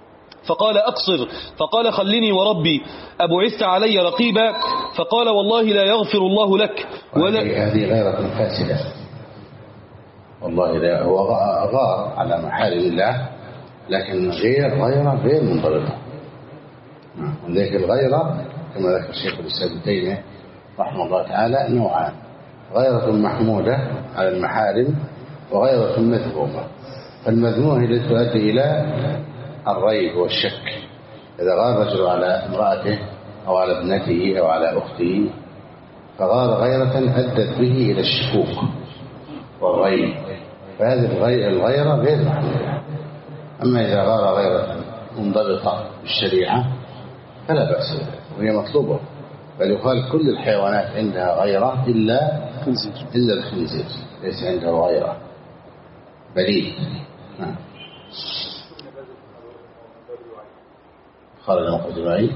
فقال أقصر. فقال خلني وربي أبعثت علي رقيبا؟ فقال والله لا يغفر الله لك. ولا هذه غيرة فاسدة، والله لا، هو غار على محارم الله، لكن غير غيرة غير منضبطة. ذلك الغيرة كما ذكر الشيخ الإسلام ابن تيمية رحمه الله تعالى نوعان: غيرة محمودة على المحارم وغيرة مذمومة. فالمذمومة هي التي تؤدي إلى الريب والشك. إذا غار رجل على امرأته أو على ابنته أو على أخته فغار غيرة أدت به إلى الشكوك والريب، فهذه الغيرة غير محمودة. أما إذا غار غيرة منضبطة بالشريعة فلا بأس بها وهي مطلوبة، بل يقال كل الحيوانات عندها غيرة إلا إلا الخنزير ليس عنده غيرة بليد. نعم. خرج مقدمي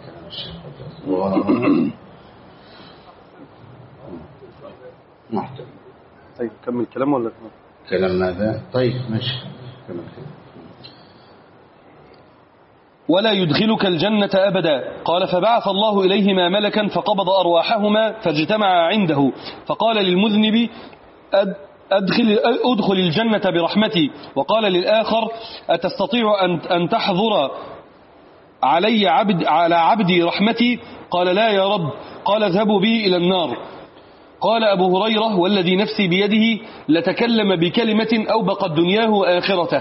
محتمل. طيب كمل كلام ولا كلام ماذا؟ طيب ماشي كمل كلام. ولا يدخلك الجنة أبدا. قال فبعث الله إليهما ملكا فقبض أرواحهما فاجتمع عنده، فقال للمذنب أدخل, أدخل الجنة برحمتي، وقال للآخر أتستطيع أن, أن تحضر علي عبد على عبدي رحمتي؟ قال لا يا رب. قال اذهبوا بي إلى النار. قال أبو هريرة والذي نفسي بيده لتكلم بكلمة أوبقت دنياه وآخرته.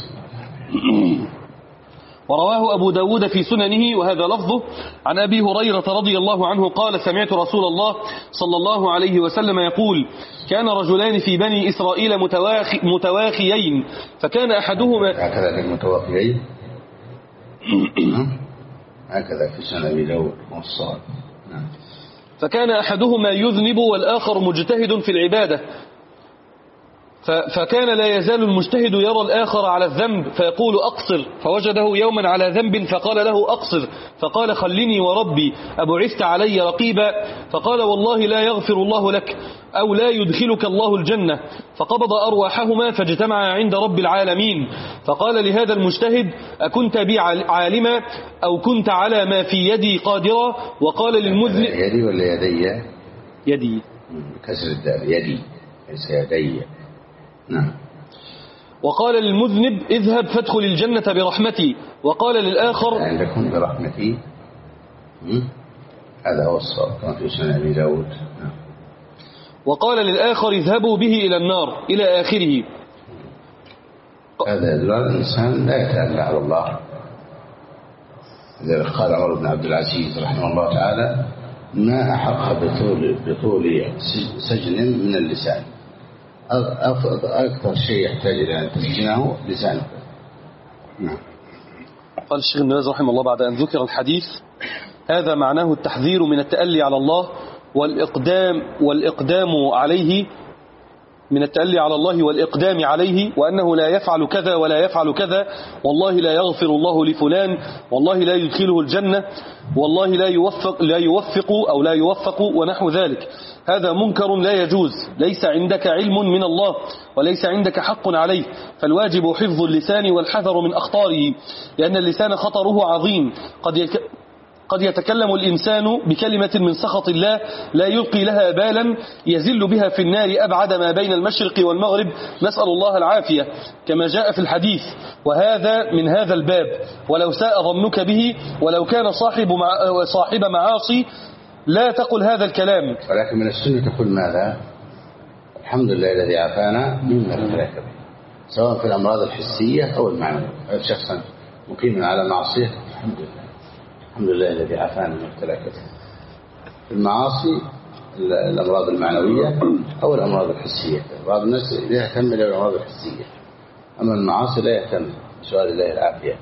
ورواه أبو داود في سننه وهذا لفظه عن أبي هريرة رضي الله عنه قال سمعت رسول الله صلى الله عليه وسلم يقول كان رجلان في بني إسرائيل متواخي متواخيين فكان أحدهما هكذا المتواخيين هكذا في سنن أبي داود والصاد. فكان أحدهما يذنب والآخر مجتهد في العبادة، فكان لا يزال المجتهد يرى الآخر على الذنب فيقول أقصر، فوجده يوما على ذنب فقال له أقصر، فقال خلني وربي أبعثت علي رقيبا؟ فقال والله لا يغفر الله لك أو لا يدخلك الله الجنة. فقبض أرواحهما فاجتمع عند رب العالمين، فقال لهذا المجتهد أكنت بي عالما أو كنت على ما في يدي قادرا؟ وقال للمذنب يدي ولا يدي؟ يدي كسر الدال يدي ليس يدي. نعم. وقال للمذنب اذهب فادخل الجنة برحمتي. وقال للآخر عندكم برحمتي، هذا هو الصواب كما في سنن أبي داود. نعم. وقال للآخر اذهبوا به إلى النار إلى آخره. هذا يدل على الإنسان لا يتألى على الله. لذلك قال عمر بن عبد العزيز رحمه الله تعالى ما أحق بطول, بطول سجن من اللسان، أكثر شيء يحتاج إلى أن تسجنه لسانك. نعم. قال الشيخ ابن باز رحمه الله بعد أن ذكر الحديث هذا معناه التحذير من التألي على الله والإقدام والإقدام عليه، من التألي على الله والإقدام عليه، وأنه لا يفعل كذا ولا يفعل كذا، والله لا يغفر الله لفلان، والله لا يدخله الجنة، والله لا يوفق لا يوفق أو لا يوفق ونحو ذلك. هذا منكر لا يجوز، ليس عندك علم من الله وليس عندك حق عليه، فالواجب حفظ اللسان والحذر من أخطاره، لأن اللسان خطره عظيم. قد يك قد يتكلم الإنسان بكلمة من سخط الله لا يلقي لها بالا يزل بها في النار أبعد ما بين المشرق والمغرب، نسأل الله العافية، كما جاء في الحديث. وهذا من هذا الباب، ولو ساء ظنك به ولو كان صاحب مع صاحب معاصي لا تقل هذا الكلام. ولكن من السنة تقول ماذا؟ الحمد لله الذي عافانا مما ابتلاك به، سواء في الأمراض الحسية أو المعنوية. شخصا مقيما على معصية الحمد لله الحمد لله الذي عافانا مما ابتلاك به. في المعاصي الأمراض المعنوية أو الأمراض الحسية، بعض الناس لا يهتم بالأمراض الحسية، أما المعاصي لا يهتم بسؤال الله العافية.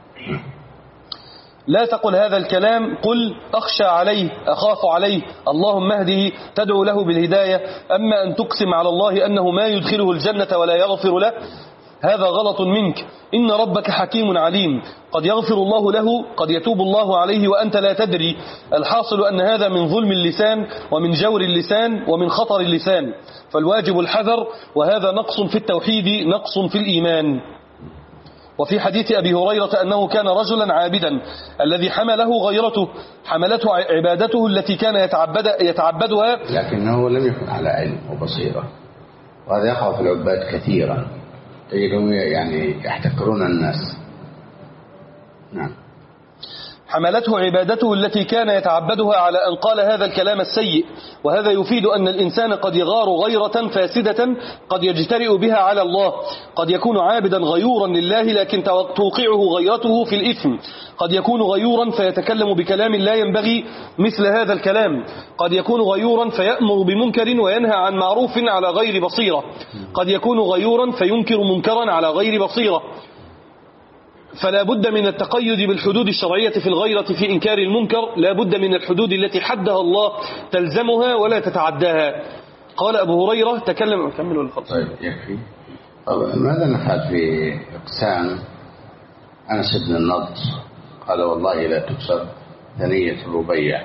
لا تقل هذا الكلام، قل أخشى عليه أخاف عليه اللهم اهده، تدعو له بالهداية. أما أن تقسم على الله أنه ما يدخله الجنة ولا يغفر له هذا غلط منك. إن ربك حكيم عليم، قد يغفر الله له قد يتوب الله عليه وأنت لا تدري. الحاصل أن هذا من ظلم اللسان ومن جور اللسان ومن خطر اللسان، فالواجب الحذر، وهذا نقص في التوحيد نقص في الإيمان. وفي حديث أبي هريرة أنه كان رجلا عابدا الذي حمله غيرته حملته عبادته التي كان يتعبد يتعبدها، لكنه لم يكن على علم وبصيرة، وهذا يقع في العباد كثيرا، تجدهم يعني يحتقرون الناس. نعم. حملته عبادته التي كان يتعبدها على أن قال هذا الكلام السيء، وهذا يفيد أن الإنسان قد يغار غيرة فاسدة قد يجترئ بها على الله، قد يكون عابدا غيورا لله لكن توقعه غيرته في الإثم، قد يكون غيورا فيتكلم بكلام لا ينبغي مثل هذا الكلام، قد يكون غيورا فيأمر بمنكر وينهى عن معروف على غير بصيرة، قد يكون غيورا فينكر منكرا على غير بصيرة. فلا بد من التقيد بالحدود الشرعية في الغيرة في إنكار المنكر، لا بد من الحدود التي حدها الله تلزمها ولا تتعداها. قال أبو هريرة تكلم كمل ولا خلص؟ طيب يكفي. ماذا نفعل في إقسام أنس بن النضر؟ قال والله لا تكسر ثنية الربيع،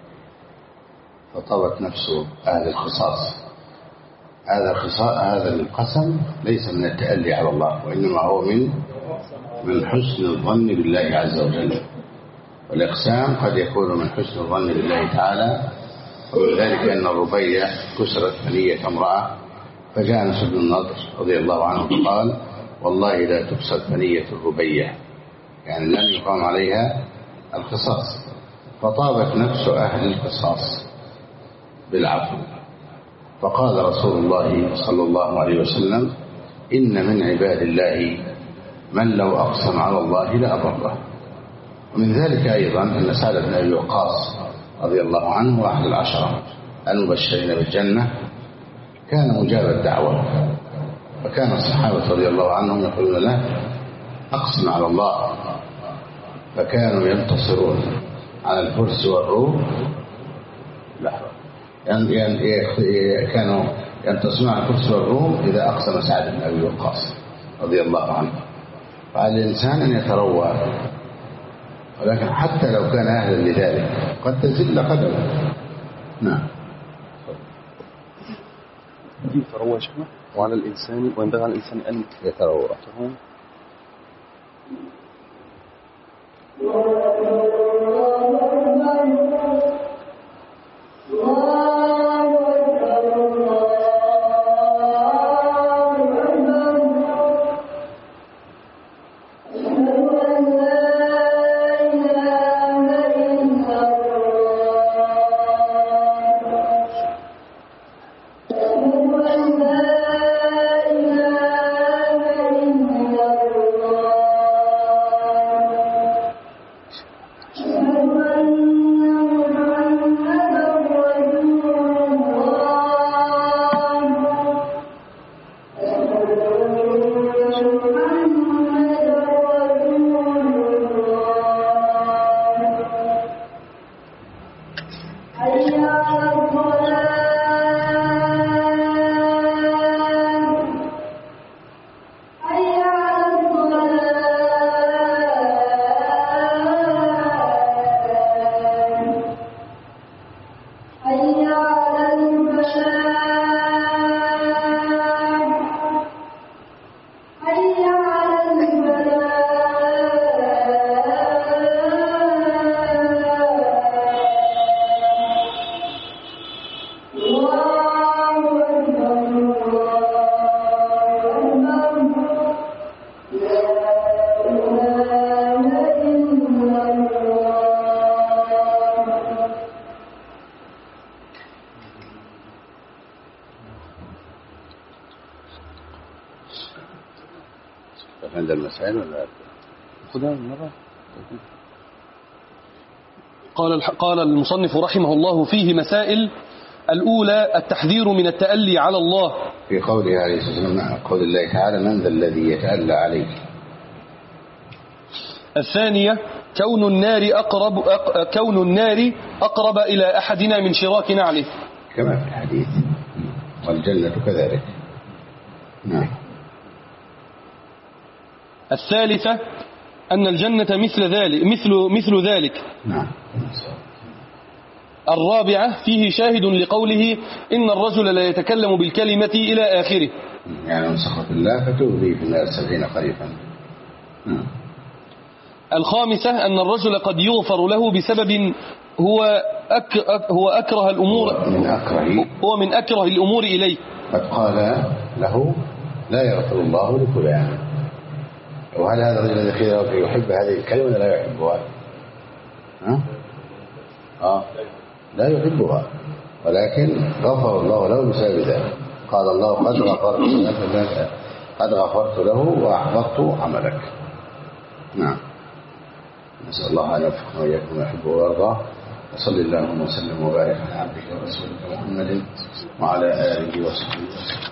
فطوت نفسه أهل القصاص. هذا هذا القسم ليس من التألي على الله، وإنما هو من من حسن الظن بالله عز وجل، والإقسام قد يكون من حسن الظن بالله تعالى، وذلك أن الربيع كسرت ثنية امرأة، فجاء أنس بن النضر رضي الله عنه فقال والله لا تكسر ثنية الربيع، يعني لن يقام عليها القصاص، فطابت نفس أهل القصاص بالعفو. فقال رسول الله صلى الله عليه وسلم إن من عباد الله من لو أقسم على الله لأبره. ومن ذلك أيضا أن سعد بن أبي وقاص رضي الله عنه وأحد العشرة المبشرين بالجنة كان مجاب الدعوة، فكان الصحابة رضي الله عنهم يقولون له أقسم على الله، فكانوا ينتصرون على الفرس والروم. لا يعني كانوا ينتصرون على الفرس والروم إذا أقسم سعد بن أبي وقاص رضي الله عنه. فعلى الإنسان أن يتروى، ولكن حتى لو كان أهلا لذلك قد تزل قدمه. نعم. يتروى شيخنا، وعلى الإنسان وينبغي على الإنسان أن يتروى. عند المسائل ولا قال قال المصنف رحمه الله فيه مسائل. الأولى التحذير من التألي على الله في قوله عليه الصلاة والسلام قول الله تعالى من ذا الذي يتألى عليه. الثانية كون النار أقرب أق... كون النار أقرب إلى أحدنا من شراك نعله كما في الحديث، والجنة كذلك. نعم. الثالثة أن الجنة مثل ذلك مثل مثل ذلك. نعم. الرابعة فيه شاهد لقوله إن الرجل لا يتكلم بالكلمة إلى آخره، يعني من سخط الله فتؤذي في النار سبعين خريفا. الخامسة أن الرجل قد يغفر له بسبب هو أك هو أكره الأمور من أكره هو من أكره الأمور إليه. قد قال له لا يغفر الله لفلان، وهل هذا الرجل الذي يحب هذه الكلمة ولا لا يحبها؟ ها؟ آه لا يحبها، ولكن غفر الله له بسبب ذلك. قال الله قد غفرت قد غفرت له وأحبطت عملك. نعم، نسأل الله أن يوفقنا وإياكم ويحبه ويرضاه. وصلى اللهم وسلم وبارك على عبدك ورسولك محمد وعلى آله وصحبه وسلم.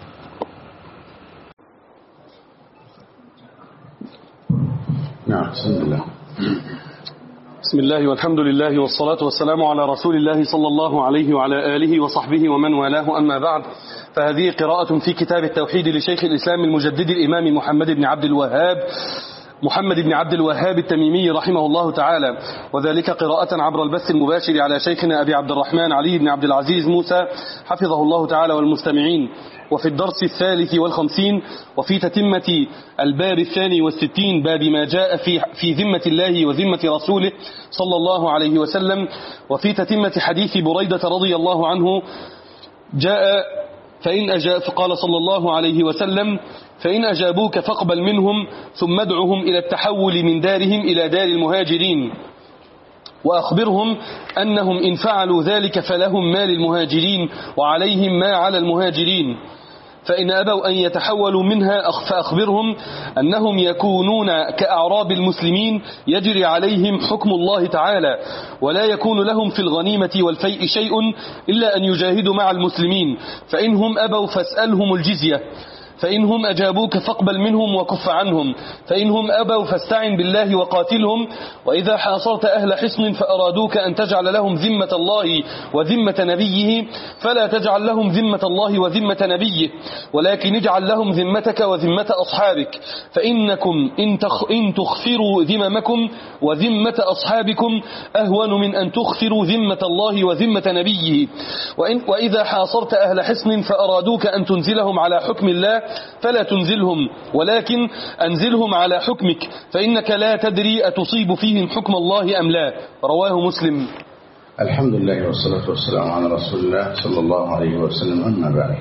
نعم، بسم الله. بسم الله والحمد لله والصلاة والسلام على رسول الله صلى الله عليه وعلى آله وصحبه ومن والاه، أما بعد، فهذه قراءة في كتاب التوحيد لشيخ الإسلام المجدد الإمام محمد بن عبد الوهاب محمد بن عبد الوهاب التميمي رحمه الله تعالى، وذلك قراءة عبر البث المباشر على شيخنا أبي عبد الرحمن علي بن عبد العزيز موسى حفظه الله تعالى والمستمعين. وفي الدرس الثالث والخمسين وفي تتمة الباب الثاني والستين، باب ما جاء في في ذمة الله وذمة رسوله صلى الله عليه وسلم، وفي تتمة حديث بريدة رضي الله عنه جاء فإن أجاب فقال صلى الله عليه وسلم: فإن أجابوك فاقبل منهم ثم ادعهم إلى التحول من دارهم إلى دار المهاجرين، وأخبرهم أنهم إن فعلوا ذلك فلهم ما للمهاجرين وعليهم ما على المهاجرين، فإن أبوا أن يتحولوا منها فأخبرهم أنهم يكونون كأعراب المسلمين يجري عليهم حكم الله تعالى، ولا يكون لهم في الغنيمة والفيء شيء إلا أن يجاهدوا مع المسلمين، فإنهم أبوا فاسألهم الجزية، فإنهم أجابوك فاقبل منهم وكف عنهم، فإنهم أبوا فاستعن بالله وقاتلهم، وإذا حاصرت أهل حصن فأرادوك أن تجعل لهم ذمة الله وذمة نبيه فلا تجعل لهم ذمة الله وذمة نبيه، ولكن اجعل لهم ذمتك وذمة أصحابك، فإنكم إن تخفروا ذممكم وذمة أصحابكم أهون من أن تخفروا ذمة الله وذمة نبيه. وإن وإذا حاصرت أهل حصن فأرادوك أن تنزلهم على حكم الله فلا تنزلهم، ولكن أنزلهم على حكمك، فإنك لا تدري أتصيب فيهم حكم الله أم لا. رواه مسلم. الحمد لله والصلاة والسلام على رسول الله صلى الله عليه وسلم، أما بعد.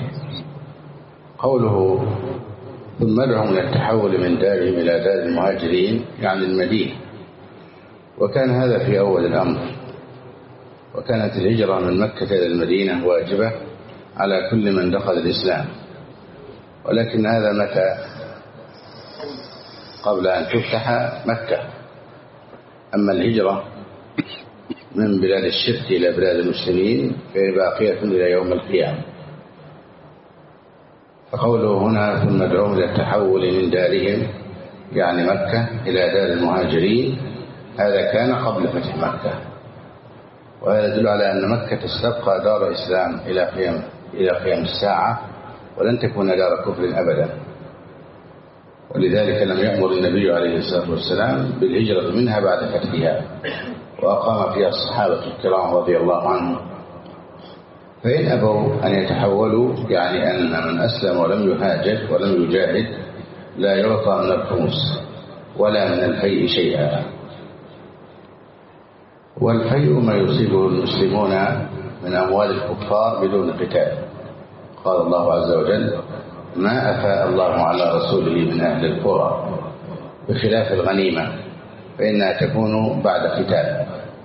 قوله ثم ادعهم إلى التحول من دارهم إلى دار المهاجرين يعني المدينة، وكان هذا في أول الأمر، وكانت الهجرة من مكة إلى المدينة واجبة على كل من دخل الإسلام، ولكن هذا متى؟ قبل أن تفتح مكة. أما الهجرة من بلاد الشرك إلى بلاد المسلمين فهي باقية إلى يوم القيامة. فقوله هنا ثم ادعوهم إلى التحول من دارهم يعني مكة إلى دار المهاجرين، هذا كان قبل فتح مكة، وهذا يدل على أن مكة ستبقى دار إسلام إلى قيام إلى قيام الساعة، ولن تكون دار كفر أبدا. ولذلك لم يأمر النبي عليه الصلاة والسلام بالهجرة منها بعد فتحها، وأقام فيها الصحابة الكرام رضي الله عنهم. فإن أبوا أن يتحولوا يعني أن من أسلم ولم يهاجر ولم يجاهد لا يعطى من الخمس ولا من الفيء شيئا. والفيء ما يصيبه المسلمون من أموال الكفار بدون قتال. قال الله عز وجل: ما أفاء الله على رسوله من أهل القرى، بخلاف الغنيمة فإنها تكون بعد قتال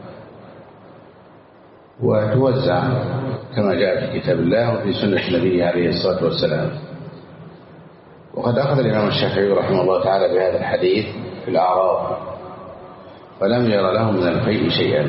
وتوزع كما جاء في كتاب الله وفي سنة النبي عليه الصلاة والسلام. وقد أخذ الإمام الشافعي رحمه الله تعالى بهذا الحديث في الأعراض، فلم ير لهم من الفيء شيئا،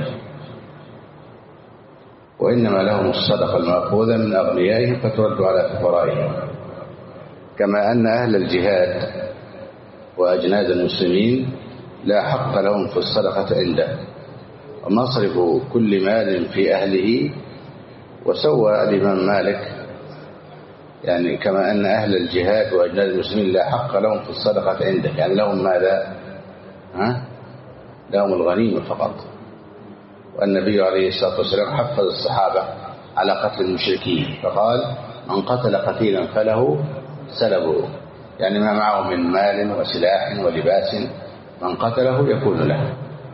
وإنما لهم الصدقة المأخوذة من أغنيائهم فترد على فقرائهم، كما أن أهل الجهاد وأجناد المسلمين لا حق لهم في الصدقة عنده، ومصرف كل مال في أهله. وسوى الإمام مالك يعني كما أن أهل الجهاد وأجناد المسلمين لا حق لهم في الصدقة عنده، يعني لهم ماذا؟ ها؟ لهم الغنيمة فقط. والنبي عليه الصلاة والسلام حفظ الصحابة على قتل المشركين، فقال: من قتل قتيلا فله سلبه، يعني ما معه من مال وسلاح ولباس من قتله يكون له.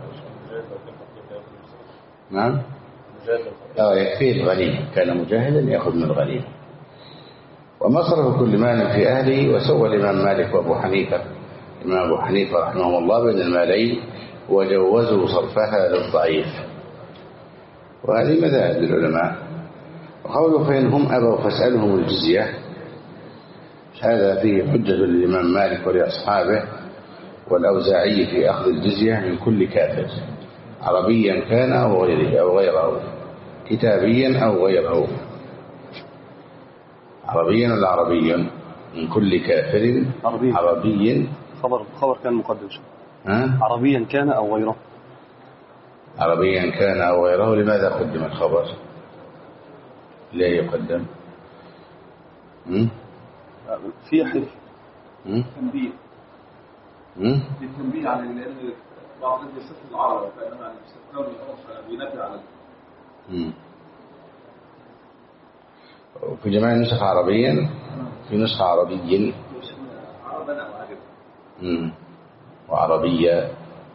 نعم. اه يكفيه الغنيمة، كان مجاهدا يأخذ من الغنيمة. ومصرف كل مال في أهله. وسوى الإمام مالك وأبو حنيفة الإمام أبو حنيفة رحمه الله بين المالين وجوزوا صرفها للضعيف. وهذه مذاهب العلماء. وقولوا فإنهم أبوا فاسألهم الجزية، هذا فيه حجة للإمام مالك ولأصحابه والأوزاعي في أخذ الجزية من كل كافر، عربيا كان أو غيره أو غيره، كتابيا أو غيره. عربيا ولا عربيا؟ من كل كافر عربيا. عربيا. خبر خبر كان مقدم. ها؟ عربيا كان أو غيره. عربيا كان أو غيره. لماذا قدم الخبر؟ لا يقدم. م? في حرف تنبيه للتنبيه على لأن بعض الناس يستثني العرب فإنما يستثنون الأمر بينبه على في جميع النسخ عربيا، في نسخة عربي عربا أو عجب وعربية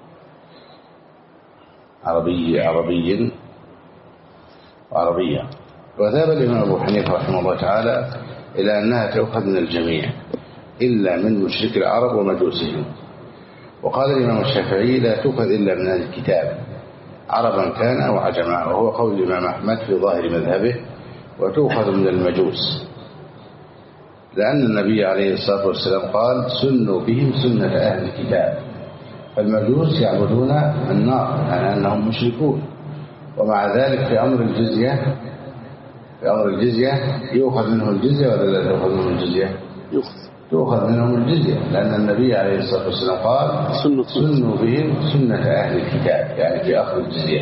عربي عربي وعربية. وذهب الإمام أبو حنيفة رحمه الله تعالى إلى أنها تؤخذ من الجميع إلا من مشرك العرب ومجوسهم. وقال الإمام الشافعي لا تؤخذ إلا من الكتاب عربا كان أو عجما، وهو قول الإمام أحمد في ظاهر مذهبه، وتؤخذ من المجوس، لأن النبي عليه الصلاة والسلام قال سنوا بهم سنة أهل الكتاب. فالمجوس يعبدون النار يعني أنهم مشركون، ومع ذلك في أمر الجزية في أمر الجزية يؤخذ منهم الجزية ولا لا تؤخذ منهم الجزية؟ يؤخذ تؤخذ منهم الجزية، لأن النبي عليه الصلاة والسلام قال سنوا بهم سنة أهل الكتاب، يعني في أخذ الجزية.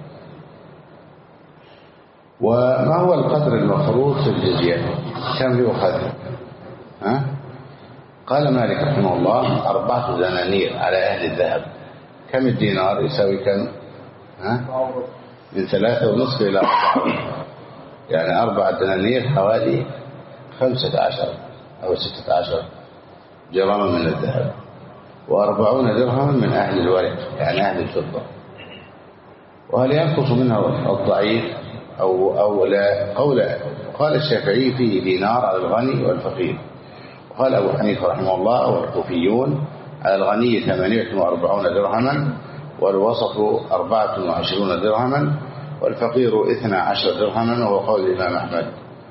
وما هو القدر المفروض في الجزية؟ كم يؤخذ؟ ها؟ قال مالك رحمه الله أربعة دنانير على أهل الذهب. كم الدينار يساوي كم؟ ها؟ من ثلاثة ونصف إلى أربعة، يعني أربعة دنانير حوالي خمسة عشر أو ستة عشر جراما من الذهب، وأربعون درهما من أهل الورق يعني أهل الفضة. وهل ينقص منها الضعيف أو أو لا؟ قول قال الشافعي فيه دينار على الغني والفقير، وقال أبو حنيفة رحمه الله والكوفيون على الغني ثمانية وأربعون درهما، والوسط أربعة وعشرون درهما، والفقير اثنا عشر درهما، وهو قول الإمام أحمد.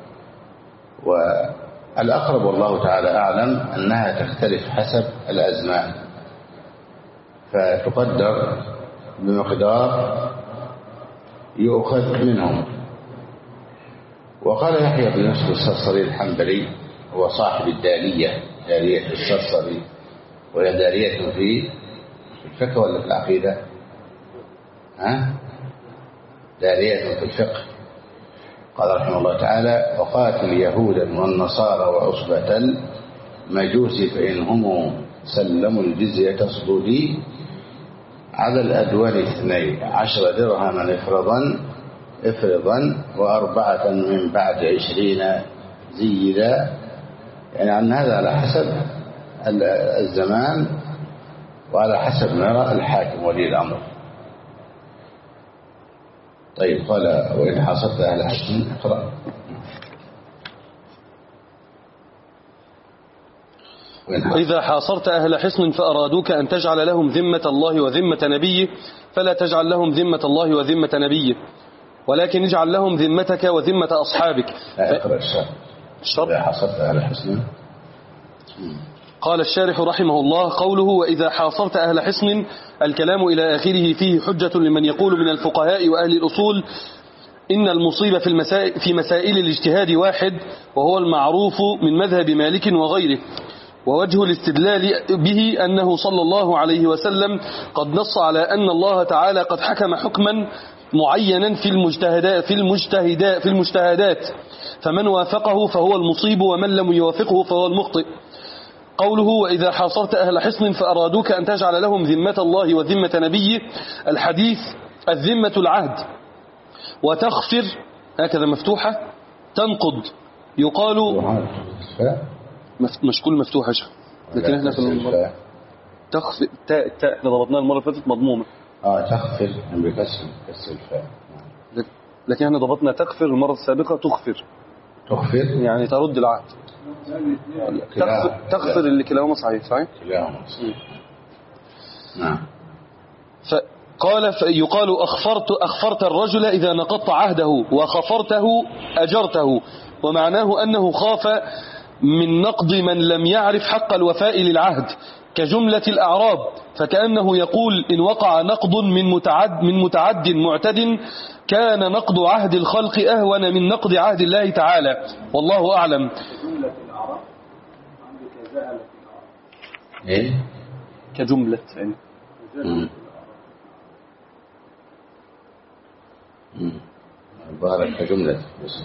والأقرب والله تعالى أعلم أنها تختلف حسب الأزمان، فتقدر بمقدار يؤخذ منهم. وقال يحيى بن يوسف الصرصري الحنبلي، هو صاحب الدالية، دالية الصرصري، وهي دالية في الفقه ولا في العقيدة؟ ها؟ دالية في الفقه. قال رحمه الله تعالى وقاتل يهودا والنصارى وعصبة المجوس فإنهم سلموا الجزية صدودي على الأدوان اثني عشر درهما افرضا افرضا وأربعة من بعد عشرين زيدا، يعني عن هذا على حسب الزمان وعلى حسب ما يرى الحاكم ولي الأمر. طيب قال وإن حاصرت أهل حسن اقرأ. وإذا حاصرت أهل حصن فأرادوك أن تجعل لهم ذمة الله وذمة نبيه فلا تجعل لهم ذمة الله وذمة نبيه، ولكن اجعل لهم ذمتك وذمة أصحابك. اقرأ الشرح. الشرح إذا حاصرت أهل حصن. قال الشارح رحمه الله قوله وإذا حاصرت أهل حصن، الكلام إلى آخره فيه حجة لمن يقول من الفقهاء وأهل الأصول إن المصيبة في, المسائل في مسائل الاجتهاد واحد، وهو المعروف من مذهب مالك وغيره. ووجه الاستدلال به أنه صلى الله عليه وسلم قد نص على أن الله تعالى قد حكم حكما معينا في المجتهدات في المجتهدات في المجتهدات فمن وافقه فهو المصيب ومن لم يوافقه فهو المخطئ. قوله وإذا حاصرت أهل حصن فأرادوك أن تجعل لهم ذمة الله وذمة نبيه، الحديث الذمة العهد، وتغفر هكذا مفتوحة تنقض، يقال مشكول مفتوحة، لكن احنا في تخفي التاء التاء احنا ضربناها المرة اللي فاتت مضمومة. اه تخفر بكسر كسر الفاء. لكن احنا ضبطنا تكفر المرة السابقة تغفر. تغفر يعني ترد العهد. تغفر, تغفر اللي كلاهما صحيح صحيح؟ كلاهما صحيح. نعم. فقال يقال أخفرت, أخفرت الرجل إذا نقضت عهده وخفرته أجرته، ومعناه أنه خاف من نقض من لم يعرف حق الوفاء للعهد كجملة الأعراب، فكأنه يقول إن وقع نقض من متعد, من متعد معتد كان نقض عهد الخلق أهون من نقض عهد الله تعالى، والله أعلم. جملة الأعراب عندك زهلة الأعراب إيه كجملة يعني بارك كجملة.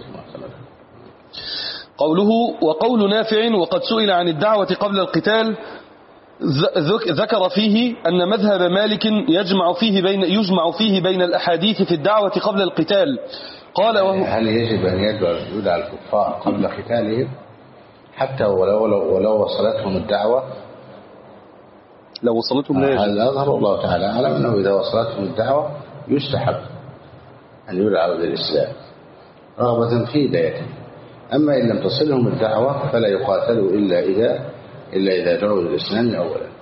قوله وقول نافع وقد سئل عن الدعوة قبل القتال ذكر فيه أن مذهب مالك يجمع فيه بين يجمع فيه بين الأحاديث في الدعوة قبل القتال. قال وهو هل يجب أن يدعى الكفار قبل قتالهم حتى ولو ولو, ولو وصلتهم الدعوة؟ لو وصلتهم لا يجب. هذا أظهر الله تعالى أعلم أنه إذا وصلتهم الدعوة يستحب أن يدعوا إلى الإسلام رغبة في هدايته. أما إن لم تصلهم الدعوة فلا يقاتلوا إلا إذا إلا إذا دعوا إلى الإسلام أولا.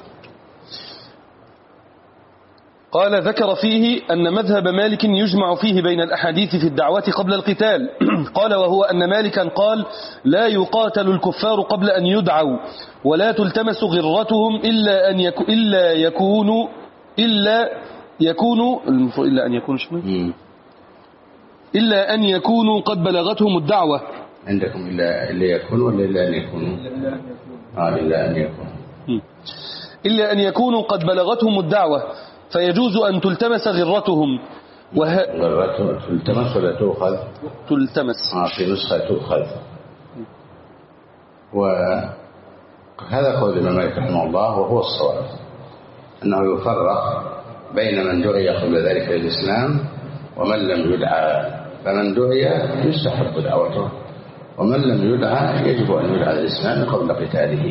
قال ذكر فيه أن مذهب مالك يجمع فيه بين الأحاديث في الدعوة قبل القتال. قال وهو أن مالكا قال لا يقاتل الكفار قبل أن يدعوا ولا تلتمس غرتهم إلا أن يكو إلا يكونوا إلا يكونوا إلا أن يكونوا شنو؟ إلا أن يكونوا قد بلغتهم الدعوة. عندكم إلا إلا يكونوا ولا إلا أن يكونوا؟ آه إلا أن يكونوا. إلا أن يكونوا قد بلغتهم الدعوة فيجوز أن تلتمس غرتهم. وه... غرتهم تلتمس ولا تؤخذ؟ تلتمس. آه في نسخة تؤخذ. وهذا قول الإمام مالك رحمه الله وهو الصواب أنه يفرق بين من دعي قبل ذلك للإسلام ومن لم يدعى، فمن دعي يستحب دعوته ومن لم يدعى يجب أن يدعى للإسلام قبل قتاله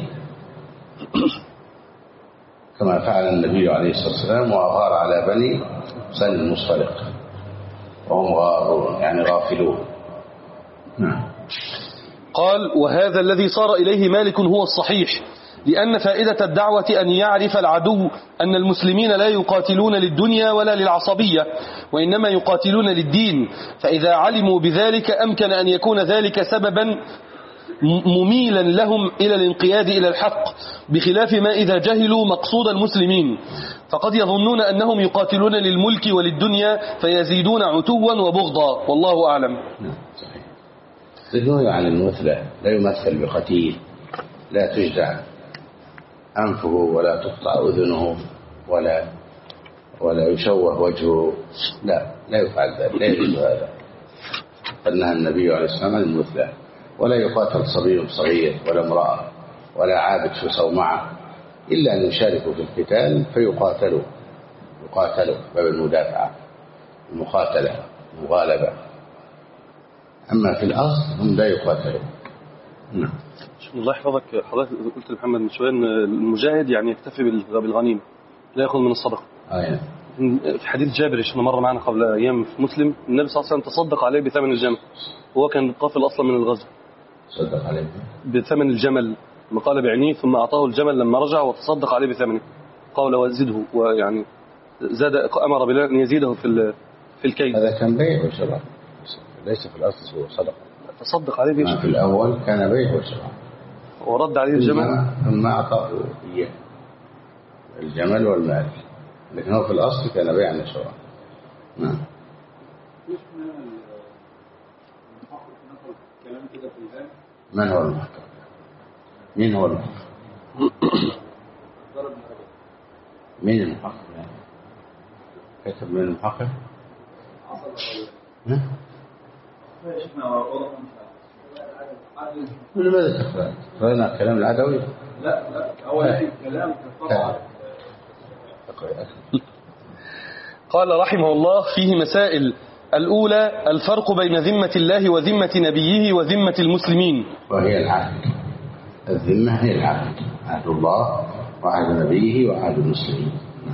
كما فعل النبي عليه الصلاة والسلام وأغار على بني سن المصطلق وهم غارون يعني غافلون. نعم. قال وهذا الذي صار إليه مالك هو الصحيح، لأن فائدة الدعوة أن يعرف العدو أن المسلمين لا يقاتلون للدنيا ولا للعصبية وإنما يقاتلون للدين، فإذا علموا بذلك أمكن أن يكون ذلك سببا مميلا لهم إلى الانقياد إلى الحق، بخلاف ما إذا جهلوا مقصود المسلمين فقد يظنون أنهم يقاتلون للملك وللدنيا فيزيدون عتوا وبغضا، والله أعلم. نعم صحيح. تدنوه عن المثلى لا يمثل بقتيل، لا تجدع أنفه ولا تقطع أذنه ولا ولا يشوه وجهه، لا لا يفعل ذلك، لا يجوز هذا. قد نهى النبي عليه الصلاة والسلام عن المثلى. ولا يقاتل صبي صغير ولا امرأة ولا عابد في صومعة إلا أن يشاركوا في القتال فيقاتلوا يقاتلوا باب المدافعة المقاتلة المغالبة. أما في الأصل هم لا يقاتلوا. نعم. الله يحفظك، حضرتك قلت لمحمد من شوية أن المجاهد يعني يكتفي بالغنيمة لا يأخذ من الصدقة. آه. في حديث جابر اللي مر معنا قبل أيام في مسلم النبي صلى الله عليه وسلم تصدق عليه بثمن الجمل، هو كان قافل أصلا من الغزو. تصدق عليه بثمن الجمل، ما قال بعينيه ثم أعطاه الجمل لما رجع وتصدق عليه بثمنه، قال وزده، ويعني زاد أمر بلال أن يزيده في في الكيل. هذا كان بيع وشراء ليس في الأصل هو صدقة. تصدق عليه بيع. في الأول كان بيع وشراء ورد عليه الجمل ثم أعطاه إياه الجمل والمال، لكن هو في الأصل كان بيع وشراء. نعم. من هو المحقق؟ مين هو المحقق؟ مين المحقق؟ كتب من المحقق؟ ها؟ من ماذا تقرأ؟ قرأنا كلام العدوي؟ لا لا أول كلام كفر. قال رحمه الله فيه مسائل. الأولى الفرق بين ذمة الله وذمة نبيه وذمة المسلمين. وهي العهد. الذمة هي العهد، عهد الله وعهد نبيه وعهد المسلمين.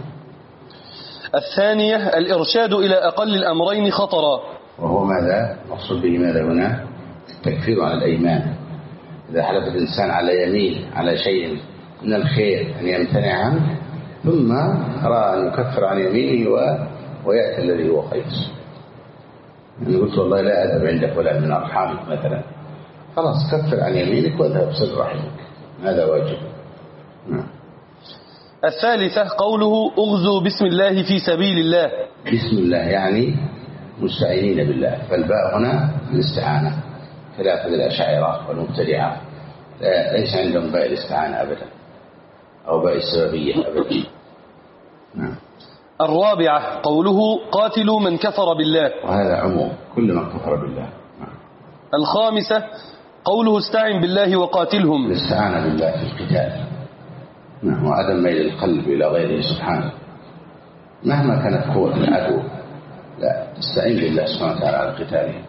الثانية الإرشاد إلى أقل الأمرين خطرا، وهو ماذا؟ مقصود به ماذا هنا؟ التكفير عن الأيمان. إذا حلف الإنسان على يمين على شيء من الخير أن يمتنع عنه، ثم أرى أن يكفر عن يمينه ويأتي الذي هو خير. يعني قلت والله لا أذهب عند فلان من أرحامك مثلا، خلاص كفر عن يمينك واذهب صل رحمك، هذا واجب. نعم. الثالثة قوله أغزوا بسم الله في سبيل الله. بسم الله يعني مستعينين بالله، فالباء هنا الاستعانة، خلاف الأشاعرة والمبتدعة ليس عندهم باء الاستعانة أبدا أو باء السببية أبدا. نعم. الرابعة قوله قاتلوا من كفر بالله، وهذا عموم كل من كفر بالله. نعم. الخامسة قوله استعن بالله وقاتلهم، الاستعانة بالله في القتال. نعم. وعدم ميل القلب إلى غيره سبحانه مهما كانت قوة العدو، لا تستعين بالله سبحانه وتعالى على قتاله.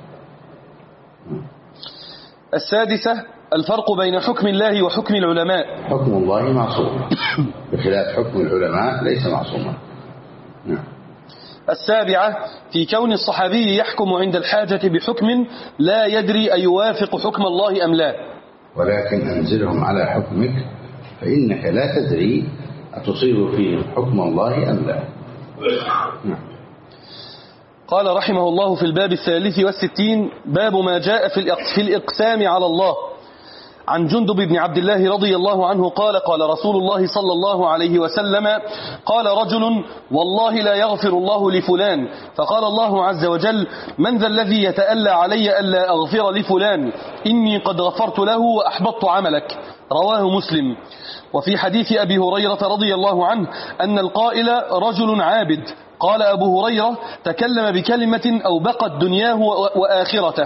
السادسة الفرق بين حكم الله وحكم العلماء. حكم الله معصوم بخلاف حكم العلماء ليس معصوما. نعم. السابعة في كون الصحابي يحكم عند الحاجة بحكم لا يدري أيوافق حكم الله أم لا، ولكن أنزلهم على حكمك فإنك لا تدري أتصيب فيهم حكم الله أم لا. نعم. قال رحمه الله في الباب الثالث والستين باب ما جاء في الإقسام على الله. عن جندب بن عبد الله رضي الله عنه قال قال رسول الله صلى الله عليه وسلم قال رجل والله لا يغفر الله لفلان، فقال الله عز وجل من ذا الذي يتألى علي ألا أغفر لفلان، إني قد غفرت له وأحبطت عملك، رواه مسلم. وفي حديث أبي هريرة رضي الله عنه أن القائل رجل عابد، قال أبو هريرة تكلم بكلمة أو بقت دنياه وآخرته.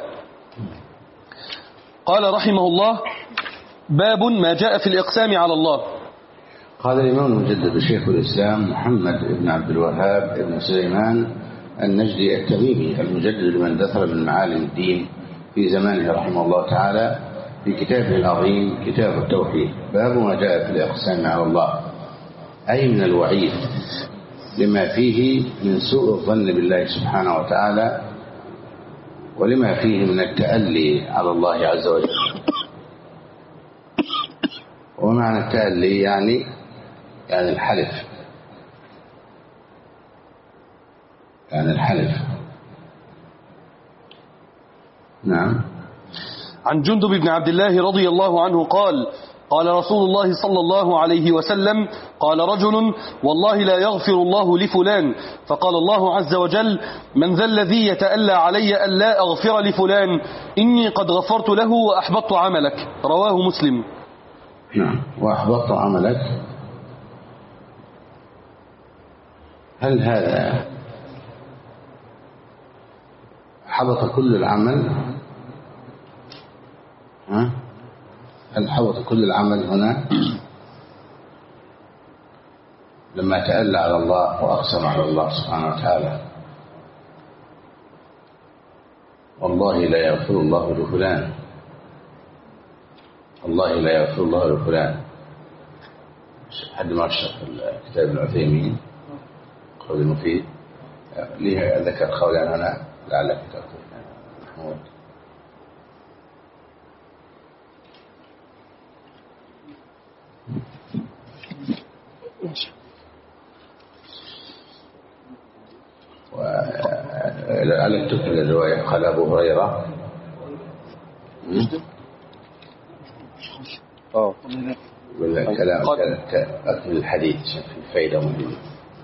قال رحمه الله باب ما جاء في الإقسام على الله. قال الإمام المجدد شيخ الإسلام محمد بن عبد الوهاب بن سليمان النجدي التميمي المجدد لمن دثر من معالم الدين في زمانه رحمه الله تعالى في كتابه العظيم كتاب التوحيد. باب ما جاء في الإقسام على الله، أي من الوعيد لما فيه من سوء الظن بالله سبحانه وتعالى ولما فيه من التألي على الله عز وجل. ومعنى التألي يعني يعني الحلف، يعني الحلف. نعم. عن جندب بن عبد الله رضي الله عنه قال قال رسول الله صلى الله عليه وسلم قال رجل والله لا يغفر الله لفلان، فقال الله عز وجل من ذا الذي يتألى علي ألا أغفر لفلان، إني قد غفرت له وأحبطت عملك، رواه مسلم. نعم. وأحبطت عملك، هل هذا حبط كل العمل؟ ها؟ هل حبط كل العمل هنا لما تألى على الله وأقسم على الله سبحانه وتعالى والله لا يغفر الله لفلان، والله لا يغفر الله لفلان. حد ما شرح الكتاب ابن عثيمين قول المفيد ليه ذكر قولا هنا لعلك تأخذ محمود. ولعلك تكمل الرواية. قال أبو هريرة اه ولا كلام أكمل الحديث في الفائدة مهمة.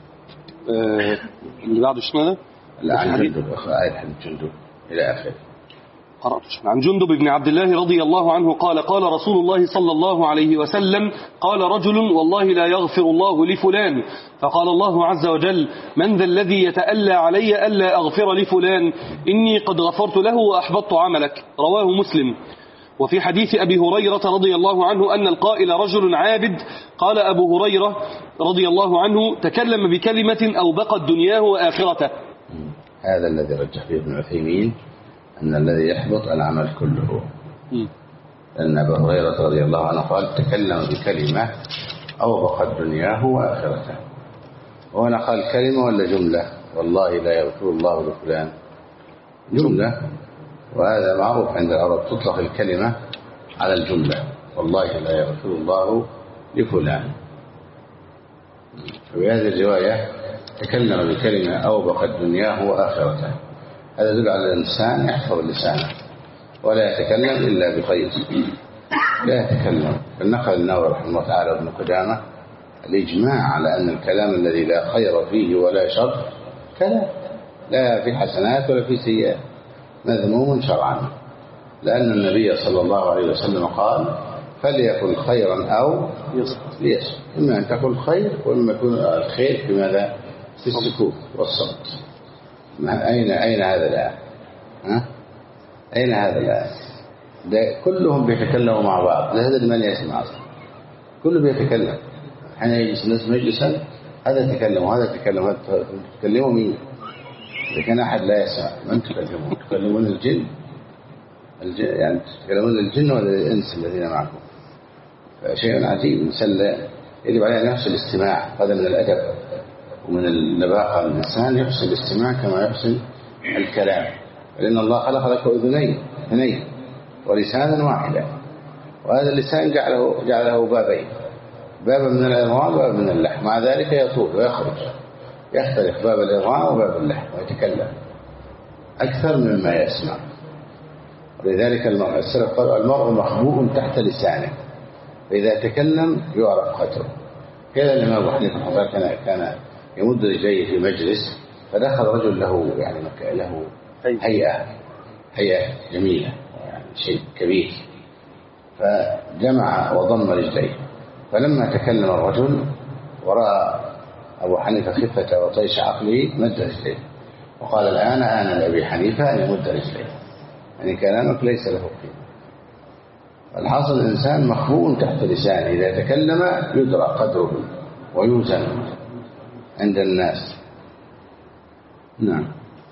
اللي بعده شنو؟ لا عن جندب، آية حديث جندب إلى آخره. عن جندب بن عبد الله رضي الله عنه قال قال رسول الله صلى الله عليه وسلم قال رجل والله لا يغفر الله لفلان، فقال الله عز وجل من ذا الذي يتألى علي ألا أغفر لفلان، إني قد غفرت له وأحبطت عملك، رواه مسلم. وفي حديث أبي هريرة رضي الله عنه أن القائل رجل عابد، قال أبو هريرة رضي الله عنه تكلم بكلمة أو بقت دنياه وآخرته. هذا الذي رجح فيه ابن عثيمين أن الذي يحبط العمل كله. لأن أبا هريرة رضي الله عنه قال تكلم بكلمة أوبقت دنياه وآخرته. وهنا قال كلمة ولا جملة؟ والله لا يغفر الله لفلان، جملة، وهذا معروف عند العرب، تطلق الكلمة على الجملة، والله لا يغفر الله لفلان. وفي هذه الرواية تكلم بكلمة أوبقت دنياه وآخرته، هذا يدل على الإنسان يحفظ لسانه ولا يتكلم إلا بخير، لا يتكلم. فالنقل النووي رحمه الله تعالى ابن قدامة الإجماع على أن الكلام الذي لا خير فيه ولا شر كلام لا في حسنات ولا في سيئات، مذموم شرعا، لأن النبي صلى الله عليه وسلم قال فليكن خيرا أو ليصمت، إما أن تقول خير وإما يكون الخير في ماذا؟ في السكوت والصمت. أين أين هذا الآن؟ ها؟ أين هذا الآن؟ كلهم بيتكلموا مع بعض، لا هذا لمن يسمع أصلا، كله بيتكلم. حين يجلس الناس مجلسا هذا يتكلم وهذا يتكلم، هذا تكلموا مين؟ إذا كان أحد لا يسمع من تكلمون؟ تكلمون الجن، الجن يعني تكلمون الجن ولا الإنس الذين معكم؟ شيء عجيب. الإنسان يجب عليه نفس الاستماع، هذا من الأدب ومن اللباقة. الإنسان يحسن الاستماع كما يحسن الكلام، لأن الله خلق لك أذنين اثنين ولسانا واحدا، وهذا اللسان جعله جعله بابين، بابا من الإضغام وبابا من اللحم، مع ذلك يطول ويخرج، يختلف باب الإضغام وباب اللحم ويتكلم أكثر مما يسمع. ولذلك السلف قالوا المرء مخبوء تحت لسانه، فإذا تكلم يعرف قدره. كذا الإمام أبو حنيفة كان كان يمد رجليه في مجلس، فدخل رجل له يعني له هيئة هيئة جميلة، يعني شيء كبير، فجمع وضم رجليه، فلما تكلم الرجل ورأى أبو حنيفة خفة وطيش عقله مد رجليه، وقال الآن آن لأبي حنيفة أن يمد رجليه، يعني كلامك ليس له قيمة. الحاصل الإنسان مخبوء تحت لسانه، إذا تكلم يدرى قدره ويوزن عند الناس. نعم.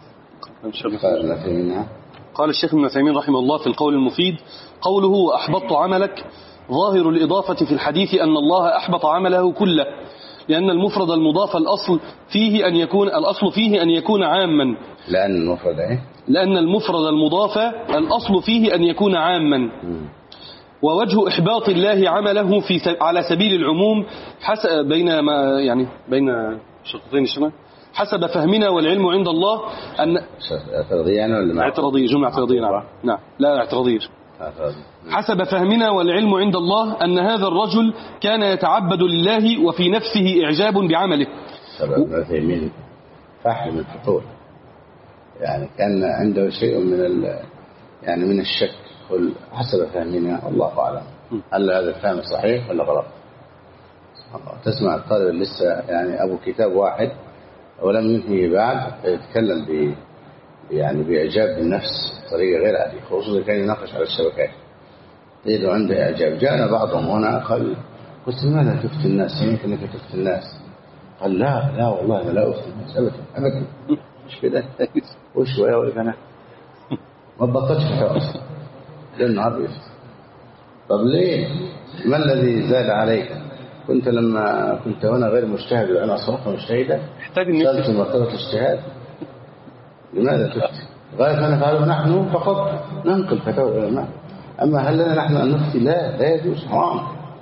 قال الشيخ ابن عثيمين رحمه الله في القول المفيد: قوله وأحبطت عملك ظاهر الإضافة في الحديث أن الله أحبط عمله كله، لأن المفرد المضاف الأصل فيه أن يكون الأصل فيه أن يكون عاما. لأن المفرد إيه؟ لأن المفرد المضاف الأصل فيه أن يكون عاما. ووجه إحباط الله عمله في على سبيل العموم حسب بين ما يعني بين شقتين شنو حسب فهمنا والعلم عند الله أن اعتراضية ولا اعتراضية جملة اعتراضية نعم نعم لا اعتراضية حسب فهمنا والعلم عند الله أن هذا الرجل كان يتعبد لله وفي نفسه إعجاب بعمله. سبب فهمين فهم الفطور، يعني كان عنده شيء من ال يعني من الشك، قل حسب فهمنا الله أعلم، هل هذا الفهم صحيح ولا غلط؟ تسمع الطالب لسه يعني أبو كتاب واحد ولم ينهي بعد يتكلم ب يعني بإعجاب بالنفس طريقة غير عادية، خصوصا كان يناقش على الشبكات تجد عنده إعجاب. جاءنا بعضهم هنا قال قلت لماذا تفتي الناس؟ سمعت أنك تفتي الناس. قال لا لا والله أنا لا أفتي الناس أبدا أبدا. مش كده وش ويا ولد أنا ما بطلتش فتاوى للنهار بيفتي. طب ليه؟ ما الذي زاد عليك؟ كنت لما كنت وانا غير مجتهد وانا صرفت مجتهدا وصلت مرتبة الاجتهاد، لماذا تفتي؟ غاية ما نفعله نحن فقط ننقل فتاوى العلماء، أما هل لنا نحن أن نفتي؟ لا لا يجوز، حرام.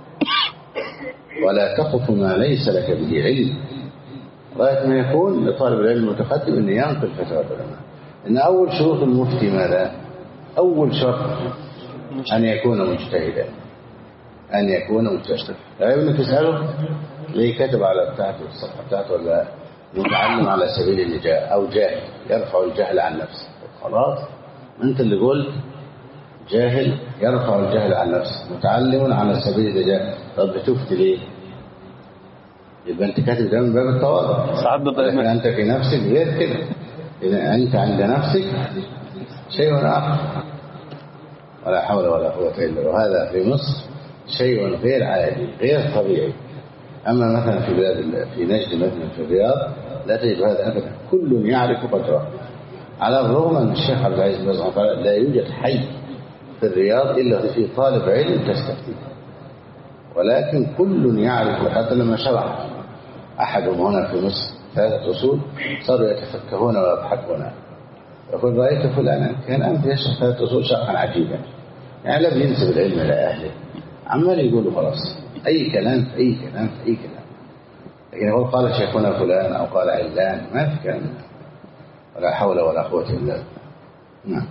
ولا تقف ما ليس لك به علم. غاية ما يكون لطالب العلم المتقدم أن ينقل فتاوى العلماء. إن أول شروط المفتي ماذا؟ أول شرط أن يكون مجتهدا، أن يكون مجتهدا. لا يمكن تسأله ليه كتب على بتاعته الصفحة بتاعته ولا متعلم على سبيل النجاة أو جاهل يرفع الجهل عن نفسه. خلاص أنت اللي قلت جاهل يرفع الجهل عن نفسه، متعلم على سبيل النجاة. طب بتفتي ليه؟ يبقى أنت كاتب ده من باب التواضع. لكن أنت في نفسك غير كده، إذا أنت عند نفسك شيء آخر. ولا حول ولا قوة إلا بالله. وهذا في مصر شيء غير عادي غير طبيعي. أما مثلا في بلاد في نجد مثلا في الرياض لا تجد هذا أبدا، كل يعرف قدره، على الرغم أن الشيخ عبد العزيز بن باز لا يوجد حي في الرياض إلا في طالب علم تستفتي، ولكن كل يعرف. حتى لما شرح أحدهم هنا في مصر ثلاثة أصول صاروا يتفكهون ويضحكون، يقول رأيت فلانا كان أنت يشرح ثلاثة أصول شرحا عجيبا، يعني لا بينسب العلم لأهله، عمال يقولوا خلاص أي كلام في أي كلام في أي كلام. لكن يقول قال شيخنا فلان أو قال علان، ما في كلام، ولا حول ولا قوة إلا بالله. نعم.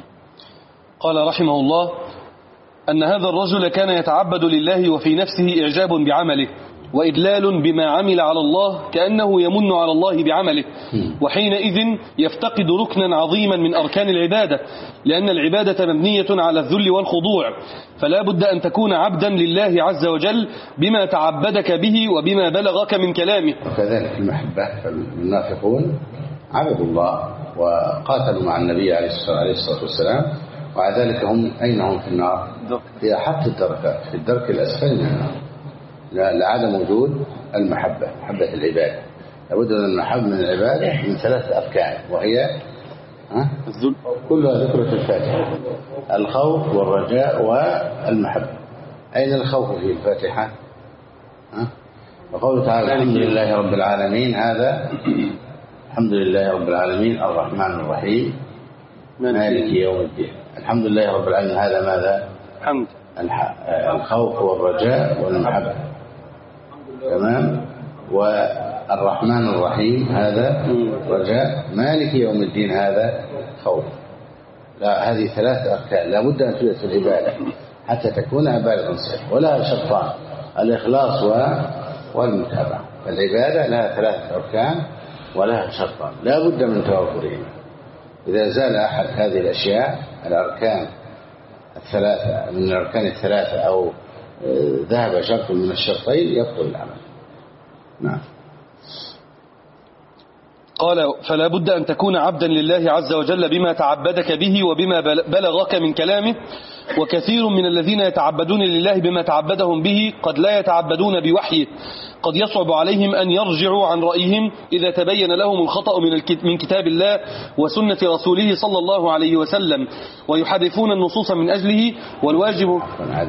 قال رحمه الله أن هذا الرجل كان يتعبد لله وفي نفسه إعجاب بعمله وإدلال بما عمل على الله كأنه يمن على الله بعمله، وحينئذ يفتقد ركنا عظيما من أركان العبادة، لأن العبادة مبنية على الذل والخضوع، فلا بد أن تكون عبدا لله عز وجل بما تعبدك به وبما بلغك من كلامه. وكذلك المحبة، فالمنافقون عبدوا الله وقاتلوا مع النبي عليه الصلاة والسلام، وعلى ذلك هم أين هم في النار؟ في أحط الدركات، في الدرك الأسفل من النار، لعدم وجود المحبة، محبة العبادة. لابد من المحبة من العبادة من ثلاث أركان، وهي الذل، كلها ذكرت في الفاتحة: الخوف والرجاء والمحبة. أين الخوف في الفاتحة؟ وقوله تعالى الحمد لله رب العالمين، هذا الحمد لله رب العالمين الرحمن الرحيم مالك يوم الدين. الحمد لله رب العالمين هذا ماذا؟ حمد. الخوف والرجاء والمحبة، تمام. والرحمن الرحيم هذا رجاء، مالك يوم الدين هذا خوف. لا، هذه ثلاث أركان لا بد أن توجد في العبادة حتى تكون عبادة صحيحة، ولها شرطان: الإخلاص والمتابعة. فالعبادة لها ثلاثة أركان ولها شرطان لا بد من توافرهما. إذا زال أحد هذه الأشياء الأركان الثلاثة من الأركان الثلاثة أو ذهب شرط من الشرطين يبطل العمل. نعم. قال فلا بد أن تكون عبدا لله عز وجل بما تعبدك به وبما بلغك من كلامه. وكثير من الذين يتعبدون لله بما تعبدهم به قد لا يتعبدون بوحيه، قد يصعب عليهم أن يرجعوا عن رأيهم إذا تبين لهم الخطأ من كتاب الله وسنة رسوله صلى الله عليه وسلم، ويحرفون النصوص من أجله. والواجب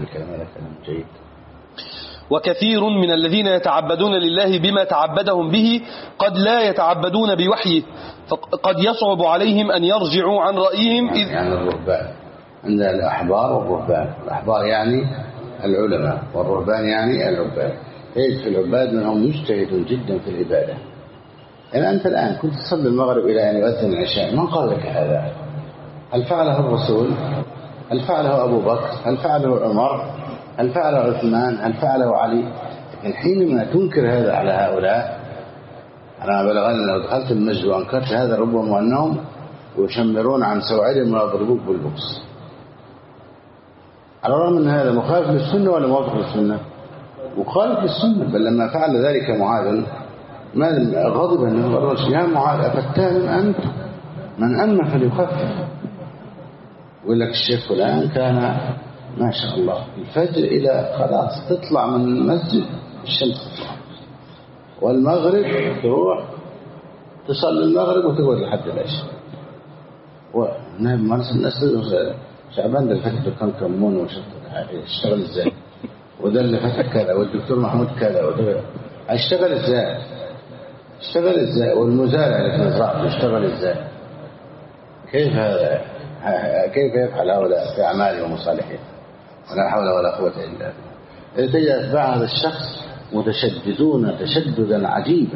وكثير من الذين يتعبدون لله بما تعبدهم به قد لا يتعبدون بوحيه، فقد يصعب عليهم أن يرجعوا عن رأيهم إذ يعني الرهبان عند الأحبار والرهبان. الأحبار يعني العلماء، والرهبان يعني العباد. تجد في العباد منهم يجتهدون جدا في العبادة. يعني أنت الآن كنت تصلي المغرب إلى أن يؤذن العشاء، من قال لك هذا؟ هل فعله الرسول؟ هل فعله أبو بكر؟ هل فعله عمر؟ هل فعله عثمان؟ هل فعله علي؟ لكن حينما تنكر هذا على هؤلاء، أنا بلغني لو دخلت المسجد وأنكرت هذا ربما أنهم يشمرون عن سوعدهم ويضربوك بالبوكس، على الرغم من هذا مخالف للسنة ولا موافق للسنة؟ مخالف للسنة. بل لما فعل ذلك معاذ ما غضب أنه قال: يا معاذ أفتان أنت؟ من أما فليخفف. يقول لك الشيخ فلان كان ما شاء الله الفجر إلى خلاص تطلع من المسجد الشمس تطلع، والمغرب تروح تصلي المغرب وتقعد لحد العشاء. ونحن مرسل الناس شعبان ده الفتح كان كمون واشتغل ازاي، وده اللي فتح كذا، والدكتور محمود كذا، وده اشتغل ازاي اشتغل ازاي والمزارع اللي في مزرعته اشتغل ازاي؟ كيف هذا؟ كيف يفعل هؤلاء في اعماله ومصالحه؟ ولا حول ولا قوه الا بالله. اذا تجد اتباع هذا الشخص متشددون تشددا عجيبا،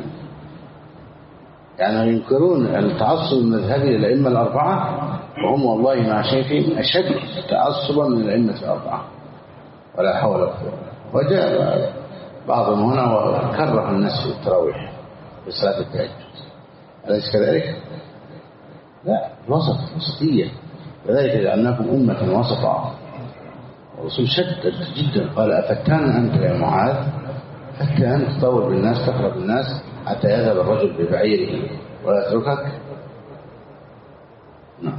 يعني ينكرون التعصب المذهبي للأئمة الأربعة، وهم والله مع شيخهم أشد تعصبا من الأئمة الأربعة، ولا حول ولا قوة. وجاء بعضهم هنا وكره الناس في التراويح في صلاة التهجد، أليس كذلك؟ لا، وسط وسطية. وذلك جعلناكم أمة وسطا. الرسول شدد جدا، قال: أفتان أنت يا معاذ؟ فتان تطول بالناس، تقرب الناس حتى يذهب الرجل ببعيره ولا يتركك؟ نعم.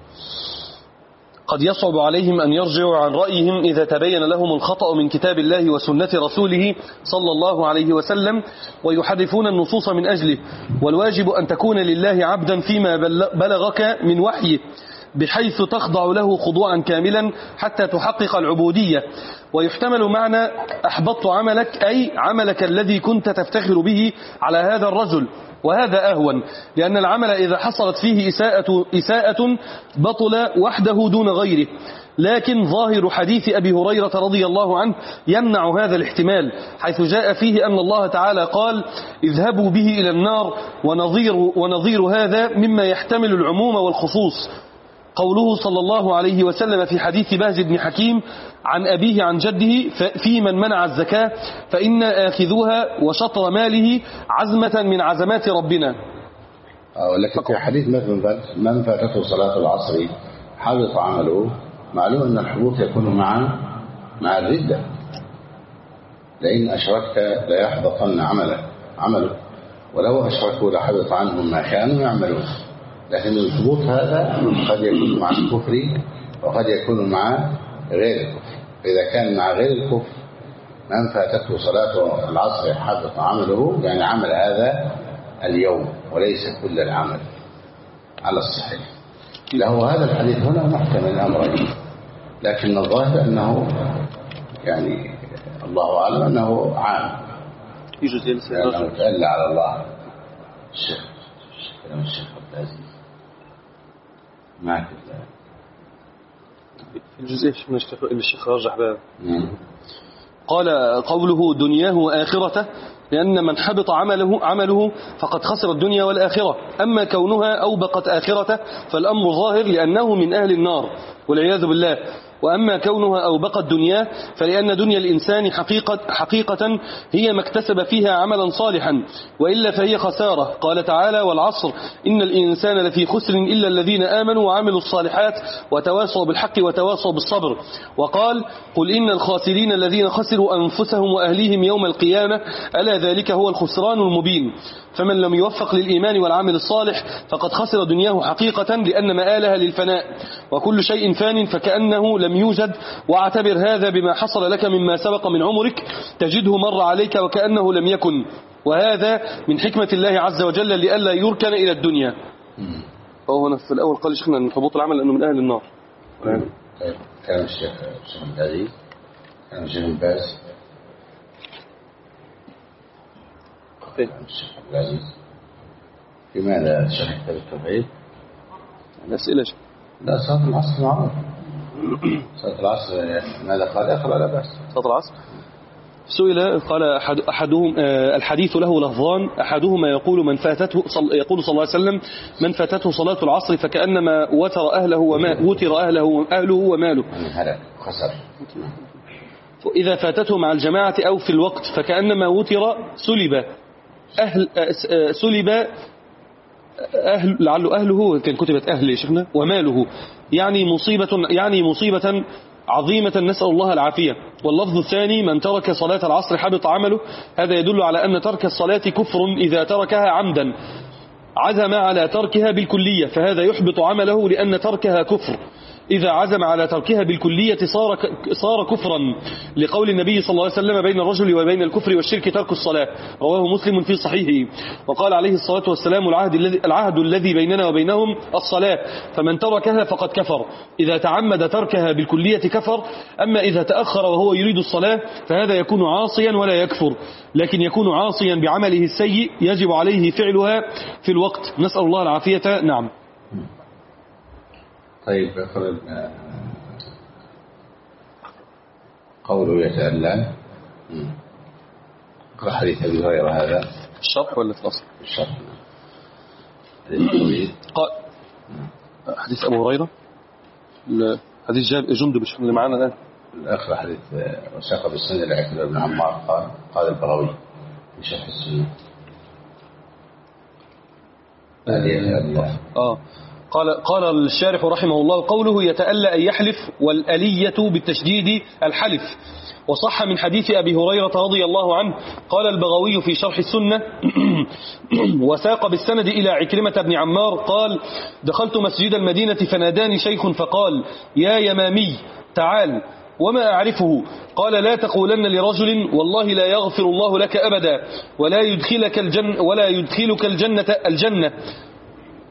قد يصعب عليهم أن يرجعوا عن رأيهم إذا تبين لهم الخطأ من كتاب الله وسنة رسوله صلى الله عليه وسلم، ويحرفون النصوص من أجله. والواجب أن تكون لله عبدا فيما بلغك من وحيه، بحيث تخضع له خضوعا كاملا حتى تحقق العبودية. ويحتمل معنى أحبطت عملك أي عملك الذي كنت تفتخر به على هذا الرجل، وهذا أهون، لأن العمل إذا حصلت فيه إساءة, إساءة بطل وحده دون غيره. لكن ظاهر حديث أبي هريرة رضي الله عنه يمنع هذا الاحتمال، حيث جاء فيه أن الله تعالى قال اذهبوا به إلى النار، ونظير, ونظير هذا مما يحتمل العموم والخصوص قوله صلى الله عليه وسلم في حديث باز بن حكيم عن أبيه عن جده في من منع الزكاة فإن آخذوها وشطر ماله عزمة من عزمات ربنا. ولكن في حديث من فاتته صلاة العصر حبط عمله، معلوم أن الحبوط يكون مع مع الردة، لئن أشركت لا يحبطن عمله عمله ولو أشركوا لحبط عنهم ما كانوا يعملون. لكن الحبوط هذا قد يكون مع الكفر وقد يكون مع غير الكفر. إذا كان مع غير الكفر من فاتته صلاة العصر حبط عمله، يعني عمل هذا اليوم وليس كل العمل على الصحيح. له هذا الحديث هنا محتمل الأمرين، لكن الظاهر أنه يعني الله أعلم أنه عام، لأنه تألى على الله. الشيخ كلام الشيخ عبد العزيز معك في الجزء اللي الشيخ رجح بها قال قوله دنياه وآخرته، لأن من حبط عمله عمله فقد خسر الدنيا والآخرة. أما كونها أوبقت آخرته فالأمر ظاهر لأنه من أهل النار والعياذ بالله. وأما كونها أوبقت دنياه فلأن دنيا الإنسان حقيقة, حقيقة هي ما اكتسب فيها عملا صالحا، وإلا فهي خسارة. قال تعالى والعصر إن الإنسان لفي خسر إلا الذين آمنوا وعملوا الصالحات وتواصوا بالحق وتواصوا بالصبر. وقال قل إن الخاسرين الذين خسروا أنفسهم وأهليهم يوم القيامة ألا ذلك هو الخسران المبين. فمن لم يوفق للإيمان والعمل الصالح فقد خسر دنياه حقيقة، لأن مآلها للفناء وكل شيء فان فكأنه لم يوجد. واعتبر هذا بما حصل لك مما سبق من عمرك تجده مر عليك وكأنه لم يكن، وهذا من حكمة الله عز وجل لئلا يركن إلى الدنيا. فهو هنا في الأول قال شيخنا أن حبوط العمل أنه من أهل النار. طيب كلام الشيخ الشيخ العزيز كلام الشيخ الباز الشيخ العزيز لماذا شرح كتاب التوحيد؟ الأسئلة لا صلاة العصر معروف. صلاة العصر ماذا قال؟ اقرأ لا بأس. صلاة العصر سئل قال أحد أحدهم الحديث له لفظان، أحدهما يقول من فاتته يقول صلى الله عليه وسلم من فاتته صلاة العصر فكأنما وتر أهله وما وتر أهله أهله وماله هلك خسر. إذا فاتته مع الجماعة أو في الوقت فكأنما وتر سلب أهل سلب أهل لعله أهله كان كتبت أهل يا شيخنا وماله، يعني مصيبة يعني مصيبة عظيمة نسأل الله العافية. واللفظ الثاني من ترك صلاة العصر حبط عمله، هذا يدل على أن ترك الصلاة كفر إذا تركها عمدا عزم على تركها بالكلية، فهذا يحبط عمله لأن تركها كفر. إذا عزم على تركها بالكلية صار صار كفرا، لقول النبي صلى الله عليه وسلم بين الرجل وبين الكفر والشرك ترك الصلاة، رواه مسلم في صحيحه. وقال عليه الصلاة والسلام العهد الذي العهد الذي بيننا وبينهم الصلاة، فمن تركها فقد كفر. إذا تعمد تركها بالكلية كفر، أما إذا تأخر وهو يريد الصلاة فهذا يكون عاصيا ولا يكفر، لكن يكون عاصيا بعمله السيء يجب عليه فعلها في الوقت، نسأل الله العافية. نعم. طيب اقرأ قوله يتألى. اقرأ حديث أبي هريرة هذا الشرح ولا في الأصل؟ الشرح. قال حديث أبو هريرة حديث جندب اللي معنا الآن. اقرأ حديث وساق بالسنة لعكرمة بن عمار قال قال البغوي في شرح السنة. آه قال قال الشارح رحمه الله قوله يتألى أن يحلف، والألية بالتشديد الحلف. وصح من حديث أبي هريرة رضي الله عنه قال البغوي في شرح السنة وساق بالسند إلى عكرمة بن عمار قال دخلت مسجد المدينة فناداني شيخ فقال يا يمامي تعال، وما أعرفه. قال لا تقولن لرجل والله لا يغفر الله لك أبدا ولا يدخلك الجنة ولا يدخلك الجنة الجنة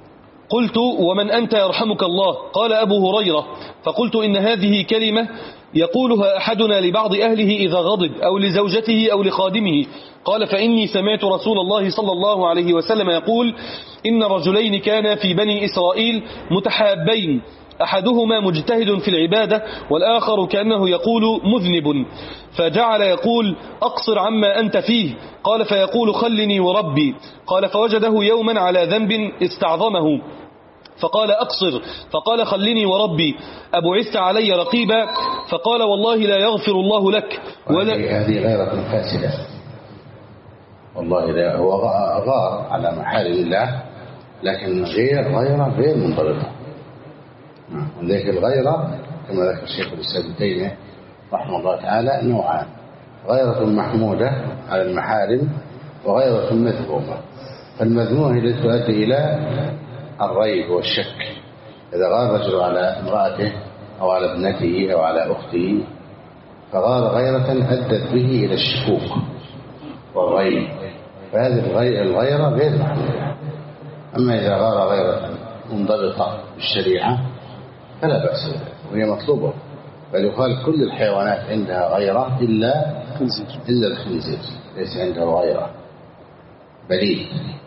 قلت ومن أنت يرحمك الله؟ قال أبو هريرة. فقلت إن هذه كلمة يقولها أحدنا لبعض أهله إذا غضب أو لزوجته أو لخادمه. قال فإني سمعت رسول الله صلى الله عليه وسلم يقول إن رجلين كانا في بني إسرائيل متحابين أحدهما مجتهد في العبادة والآخر كأنه يقول مذنب، فجعل يقول أقصر عما أنت فيه. قال فيقول خلني وربي. قال فوجده يوما على ذنب استعظمه فقال أقصر، فقال خلني وربي أبعثت علي رقيبا؟ فقال والله لا يغفر الله لك. ولا هذه غيرة فاسدة، والله لا، هو غار على محارم الله لكن غير غيرة غير منضبطة. ذلك الغيرة كما ذكر الشيخ الإسلام ابن تيمية رحمه الله تعالى نوعان: غيرة محمودة على المحارم وغيرة مذمومة. فالمذمومة التي تؤدي إلى الريب والشك، إذا غار رجل على امرأته أو على ابنته أو على أخته فغار غيرة أدت به إلى الشكوك والريب، فهذه الغيرة غير محمودة. أما إذا غار غيرة منضبطة بالشريعة فلا بأس بها وهي مطلوبة، بل يقال كل الحيوانات عندها غيرة إلا إلا الخنزير ليس عنده غيرة بليد.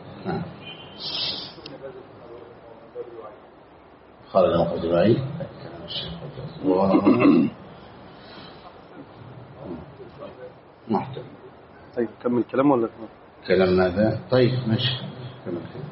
خرج مخرج الوعي. محتم. طيب كمل كلام ولا كلام ماذا؟ طيب ماشي كمل كلام.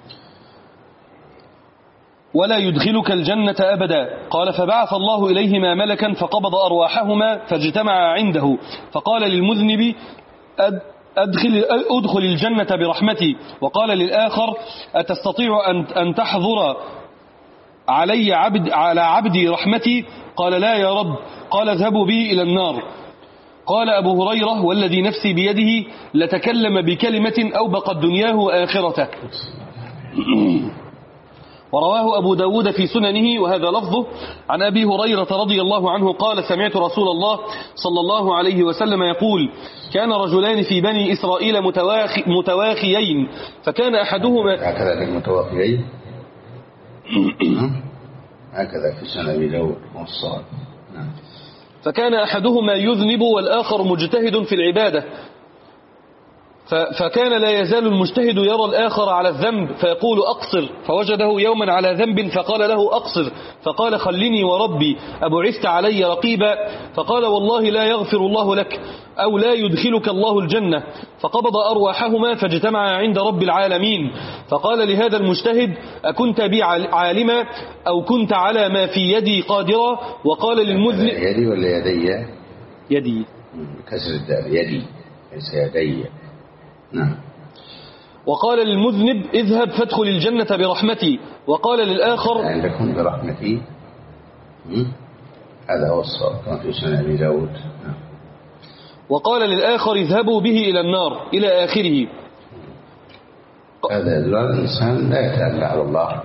ولا يدخلك الجنة أبدا. قال فبعث الله إليهما ملكا فقبض أرواحهما فاجتمع عنده فقال للمذنب أدخل, أدخل الجنة برحمتي، وقال للآخر أتستطيع أن, أن تحضر علي عبد على عبدي رحمتي؟ قال لا يا رب. قال اذهبوا به إلى النار. قال أبو هريرة والذي نفسي بيده لتكلم بكلمة أوبقت دنياه وآخرته. ورواه أبو داود في سننه وهذا لفظه عن أبي هريرة رضي الله عنه قال سمعت رسول الله صلى الله عليه وسلم يقول كان رجلان في بني إسرائيل متواخي متواخيين فكان أحدهما هكذا في المتواخيين هكذا في سنة أبي داود والصاد. فكان أحدهما يذنب والآخر مجتهد في العبادة، فكان لا يزال المجتهد يرى الآخر على الذنب فيقول أقصر، فوجده يوما على ذنب فقال له أقصر، فقال خلني وربي أبعثت علي رقيبا؟ فقال والله لا يغفر الله لك أو لا يدخلك الله الجنة. فقبض أرواحهما فاجتمع عند رب العالمين فقال لهذا المجتهد أكنت بي عالما أو كنت على ما في يدي قادرا؟ وقال للمذنب يدي ولا يدي؟ يدي كسر الدال يدي ليس يدي. نعم. وقال للمذنب اذهب فادخل الجنة برحمتي. وقال للآخر عندكم برحمتي، هذا هو الصواب كما في سنة أبي داود. نعم. وقال للآخر اذهبوا به إلى النار إلى آخره. هذا يدل على الإنسان لا يتألى على الله.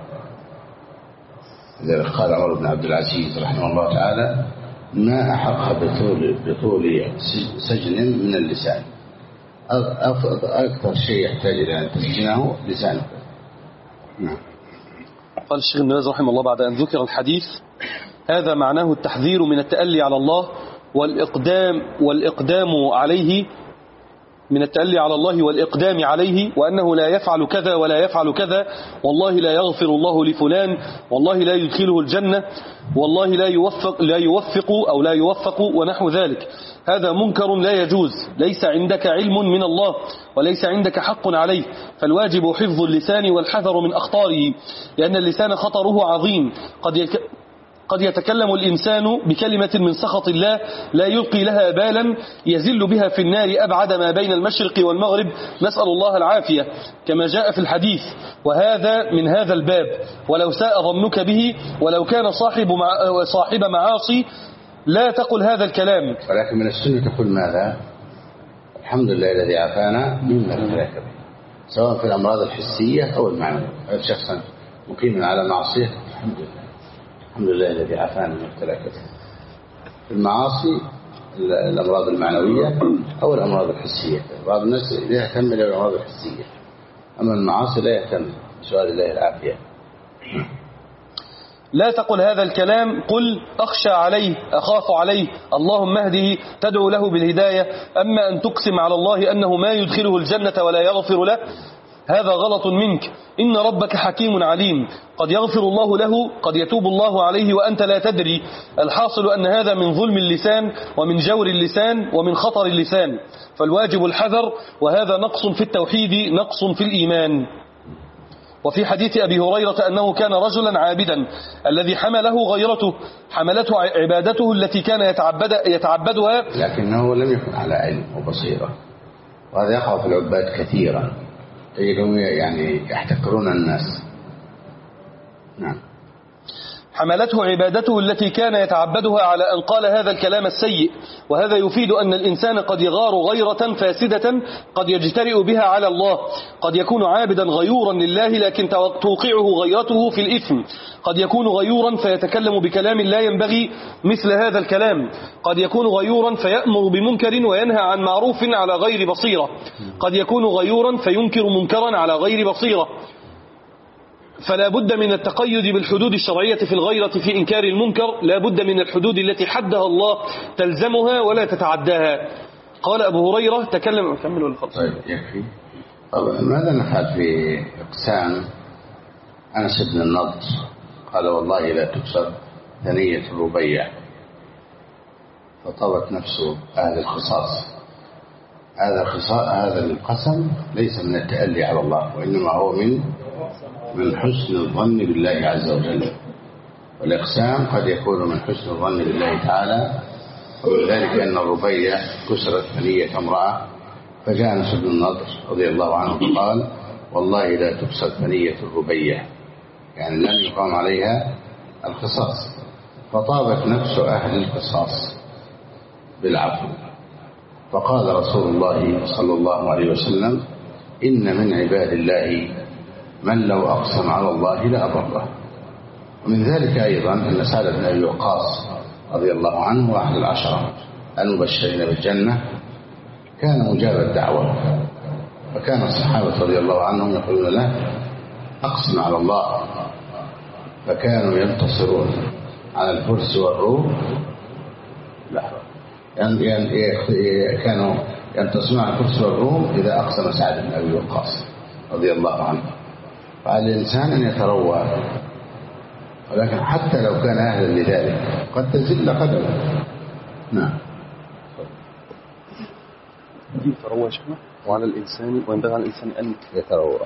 لذلك قال عمر بن عبد العزيز رحمه الله تعالى ما أحق بطول, بطول سجن من اللسان، أكثر شيء يحتاج إلى أن تسجنه لسانه. نعم. قال الشيخ ابن باز رحمه الله بعد أن ذكر الحديث هذا معناه التحذير من التألي على الله والإقدام والإقدام عليه، من التألي على الله والإقدام عليه، وأنه لا يفعل كذا ولا يفعل كذا، والله لا يغفر الله لفلان، والله لا يدخله الجنة، والله لا يوفق لا يوفق أو لا يوفق ونحو ذلك. هذا منكر لا يجوز، ليس عندك علم من الله وليس عندك حق عليه، فالواجب حفظ اللسان والحذر من أخطاره، لأن اللسان خطره عظيم. قد يك... قد يتكلم الإنسان بكلمة من سخط الله لا يلقي لها بالا يزل بها في النار أبعد ما بين المشرق والمغرب، نسأل الله العافية كما جاء في الحديث، وهذا من هذا الباب. ولو ساء ظنك به ولو كان صاحب مع... صاحب معاصي لا تقل هذا الكلام. ولكن من السنة تقول ماذا؟ الحمد لله الذي عافانا مما ابتلاك به، سواء في الأمراض الحسية أو المعنوية. هذا شخصا مقيم على معصية الحمد لله، الحمد لله الذي عافانا مما ابتلاك به. في المعاصي الأمراض المعنوية أو الأمراض الحسية، بعض الناس لا يهتم بالأمراض الحسية، أما المعاصي لا يهتم، سؤال الله العافية. لا تقل هذا الكلام، قل أخشى عليه، أخاف عليه، اللهم اهده، تدعو له بالهداية. أما أن تقسم على الله أنه ما يدخله الجنة ولا يغفر له، هذا غلط منك. إن ربك حكيم عليم، قد يغفر الله له، قد يتوب الله عليه وأنت لا تدري. الحاصل أن هذا من ظلم اللسان ومن جور اللسان ومن خطر اللسان، فالواجب الحذر، وهذا نقص في التوحيد، نقص في الإيمان. وفي حديث أبي هريرة أنه كان رجلا عابدا الذي حمله غيرته، حملته عبادته التي كان يتعبد يتعبدها، لكنه لم يكن على علم وبصيرة، وهذا يقع في العباد كثيرا، تجدهم يعني يحتقرون الناس. نعم. حملته عبادته التي كان يتعبدها على أن قال هذا الكلام السيء، وهذا يفيد أن الإنسان قد يغار غيرة فاسدة قد يجترئ بها على الله، قد يكون عابدا غيورا لله لكن توقعه غيرته في الإثم، قد يكون غيورا فيتكلم بكلام لا ينبغي مثل هذا الكلام، قد يكون غيورا فيأمر بمنكر وينهى عن معروف على غير بصيرة، قد يكون غيورا فينكر منكرا على غير بصيرة. فلا بد من التقيد بالحدود الشرعية في الغيرة في إنكار المنكر، لا بد من الحدود التي حدها الله تلزمها ولا تتعداها. قال أبو هريرة تكلم كمل ولا خلص؟ طيب يكفي. طب ماذا نفعل في إقسام أنس بن النضر؟ قال والله لا تكسر ثنية الربيع، فطبت نفسه أهل الخصاص. هذا الخصاص، هذا القسم ليس من التألي على الله، وإنما هو من من حسن الظن بالله عز وجل، والإقسام قد يكون من حسن الظن بالله تعالى. وذلك أن الربيع كسرت ثنية امرأة، فجاء أنس بن النضر رضي الله عنه فقال والله لا تكسر ثنية الربيع، يعني لن يقام عليها القصاص، فطابت نفس أهل القصاص بالعفو. فقال رسول الله صلى الله عليه وسلم إن من عباد الله من لو أقسم على الله لأبره. ومن ذلك أيضا أن سعد بن أبي وقاص رضي الله عنه وأحد العشرة المبشرين بالجنة كان مجاب الدعوة، فكان الصحابة رضي الله عنهم يقولون له أقسم على الله، فكانوا ينتصرون على الفرس والروم. يعني كانوا ينتصرون على الفرس والروم إذا أقسم سعد بن أبي وقاص رضي الله عنه. فعلى الإنسان أن يتروى، ولكن حتى لو كان أهلا لذلك قد تزل قدمه. نعم. يتروى شيخنا، وعلى الإنسان وينبغي على الإنسان أن يتروى.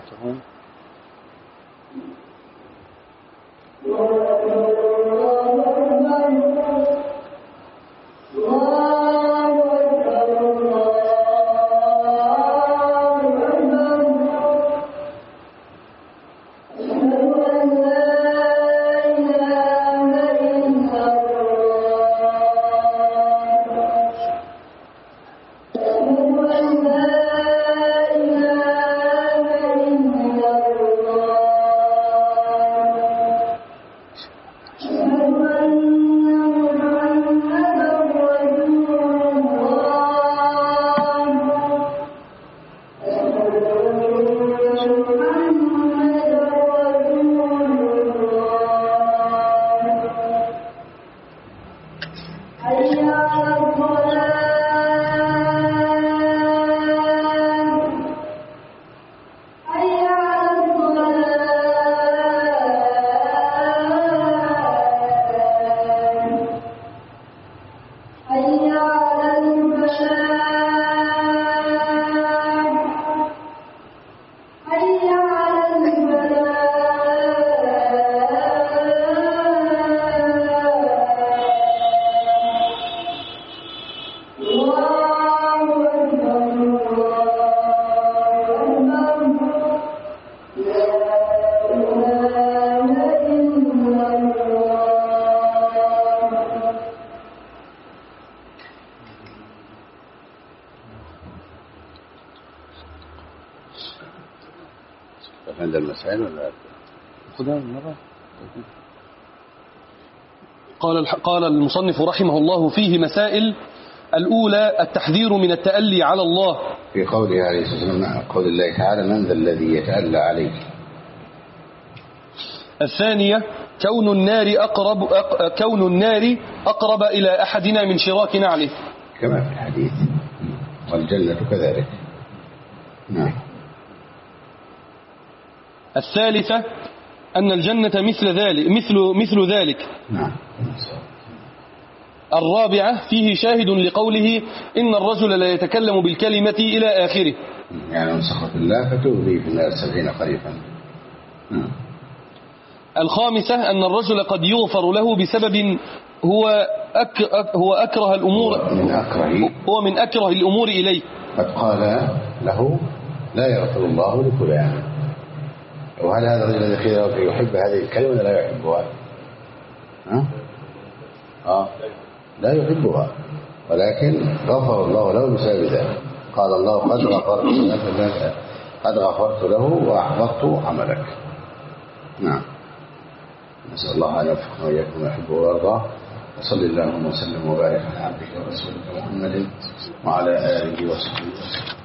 عند المسائل ولا قال قال المصنف رحمه الله فيه مسائل. الأولى التحذير من التألي على الله في قوله عليه الصلاة والسلام، قول الله تعالى من ذا الذي يتألى عليك. الثانية كون النار أقرب أق... كون النار أقرب إلى أحدنا من شراك نعله كما في الحديث، والجنة كذلك. نعم. الثالثة أن الجنة مثل ذلك مثل مثل ذلك. نعم. الرابعة فيه شاهد لقوله إن الرجل لا يتكلم بالكلمة إلى آخره، يعني من سخط الله فتؤذي في النار سبعين خريفا. نعم. الخامسة أن الرجل قد يغفر له بسبب هو أك هو أكره الأمور من أكره هو من أكره الأمور إليه، قد قال له لا يغفر الله لفلان، وهل هذا الرجل الذي يحب هذه الكلمة ولا لا يحبها؟ ها؟ آه لا يحبها، ولكن غفر الله له بسبب ذلك. قال الله قد غفرت لك قد غفرت له وأحبطت عملك. نعم. نسأل الله أن يوفقنا وإياكم ويحبه ويرضاه. وصلى اللهم وسلم وبارك على عبدك ورسولك محمد وعلى آله وصحبه وسلم.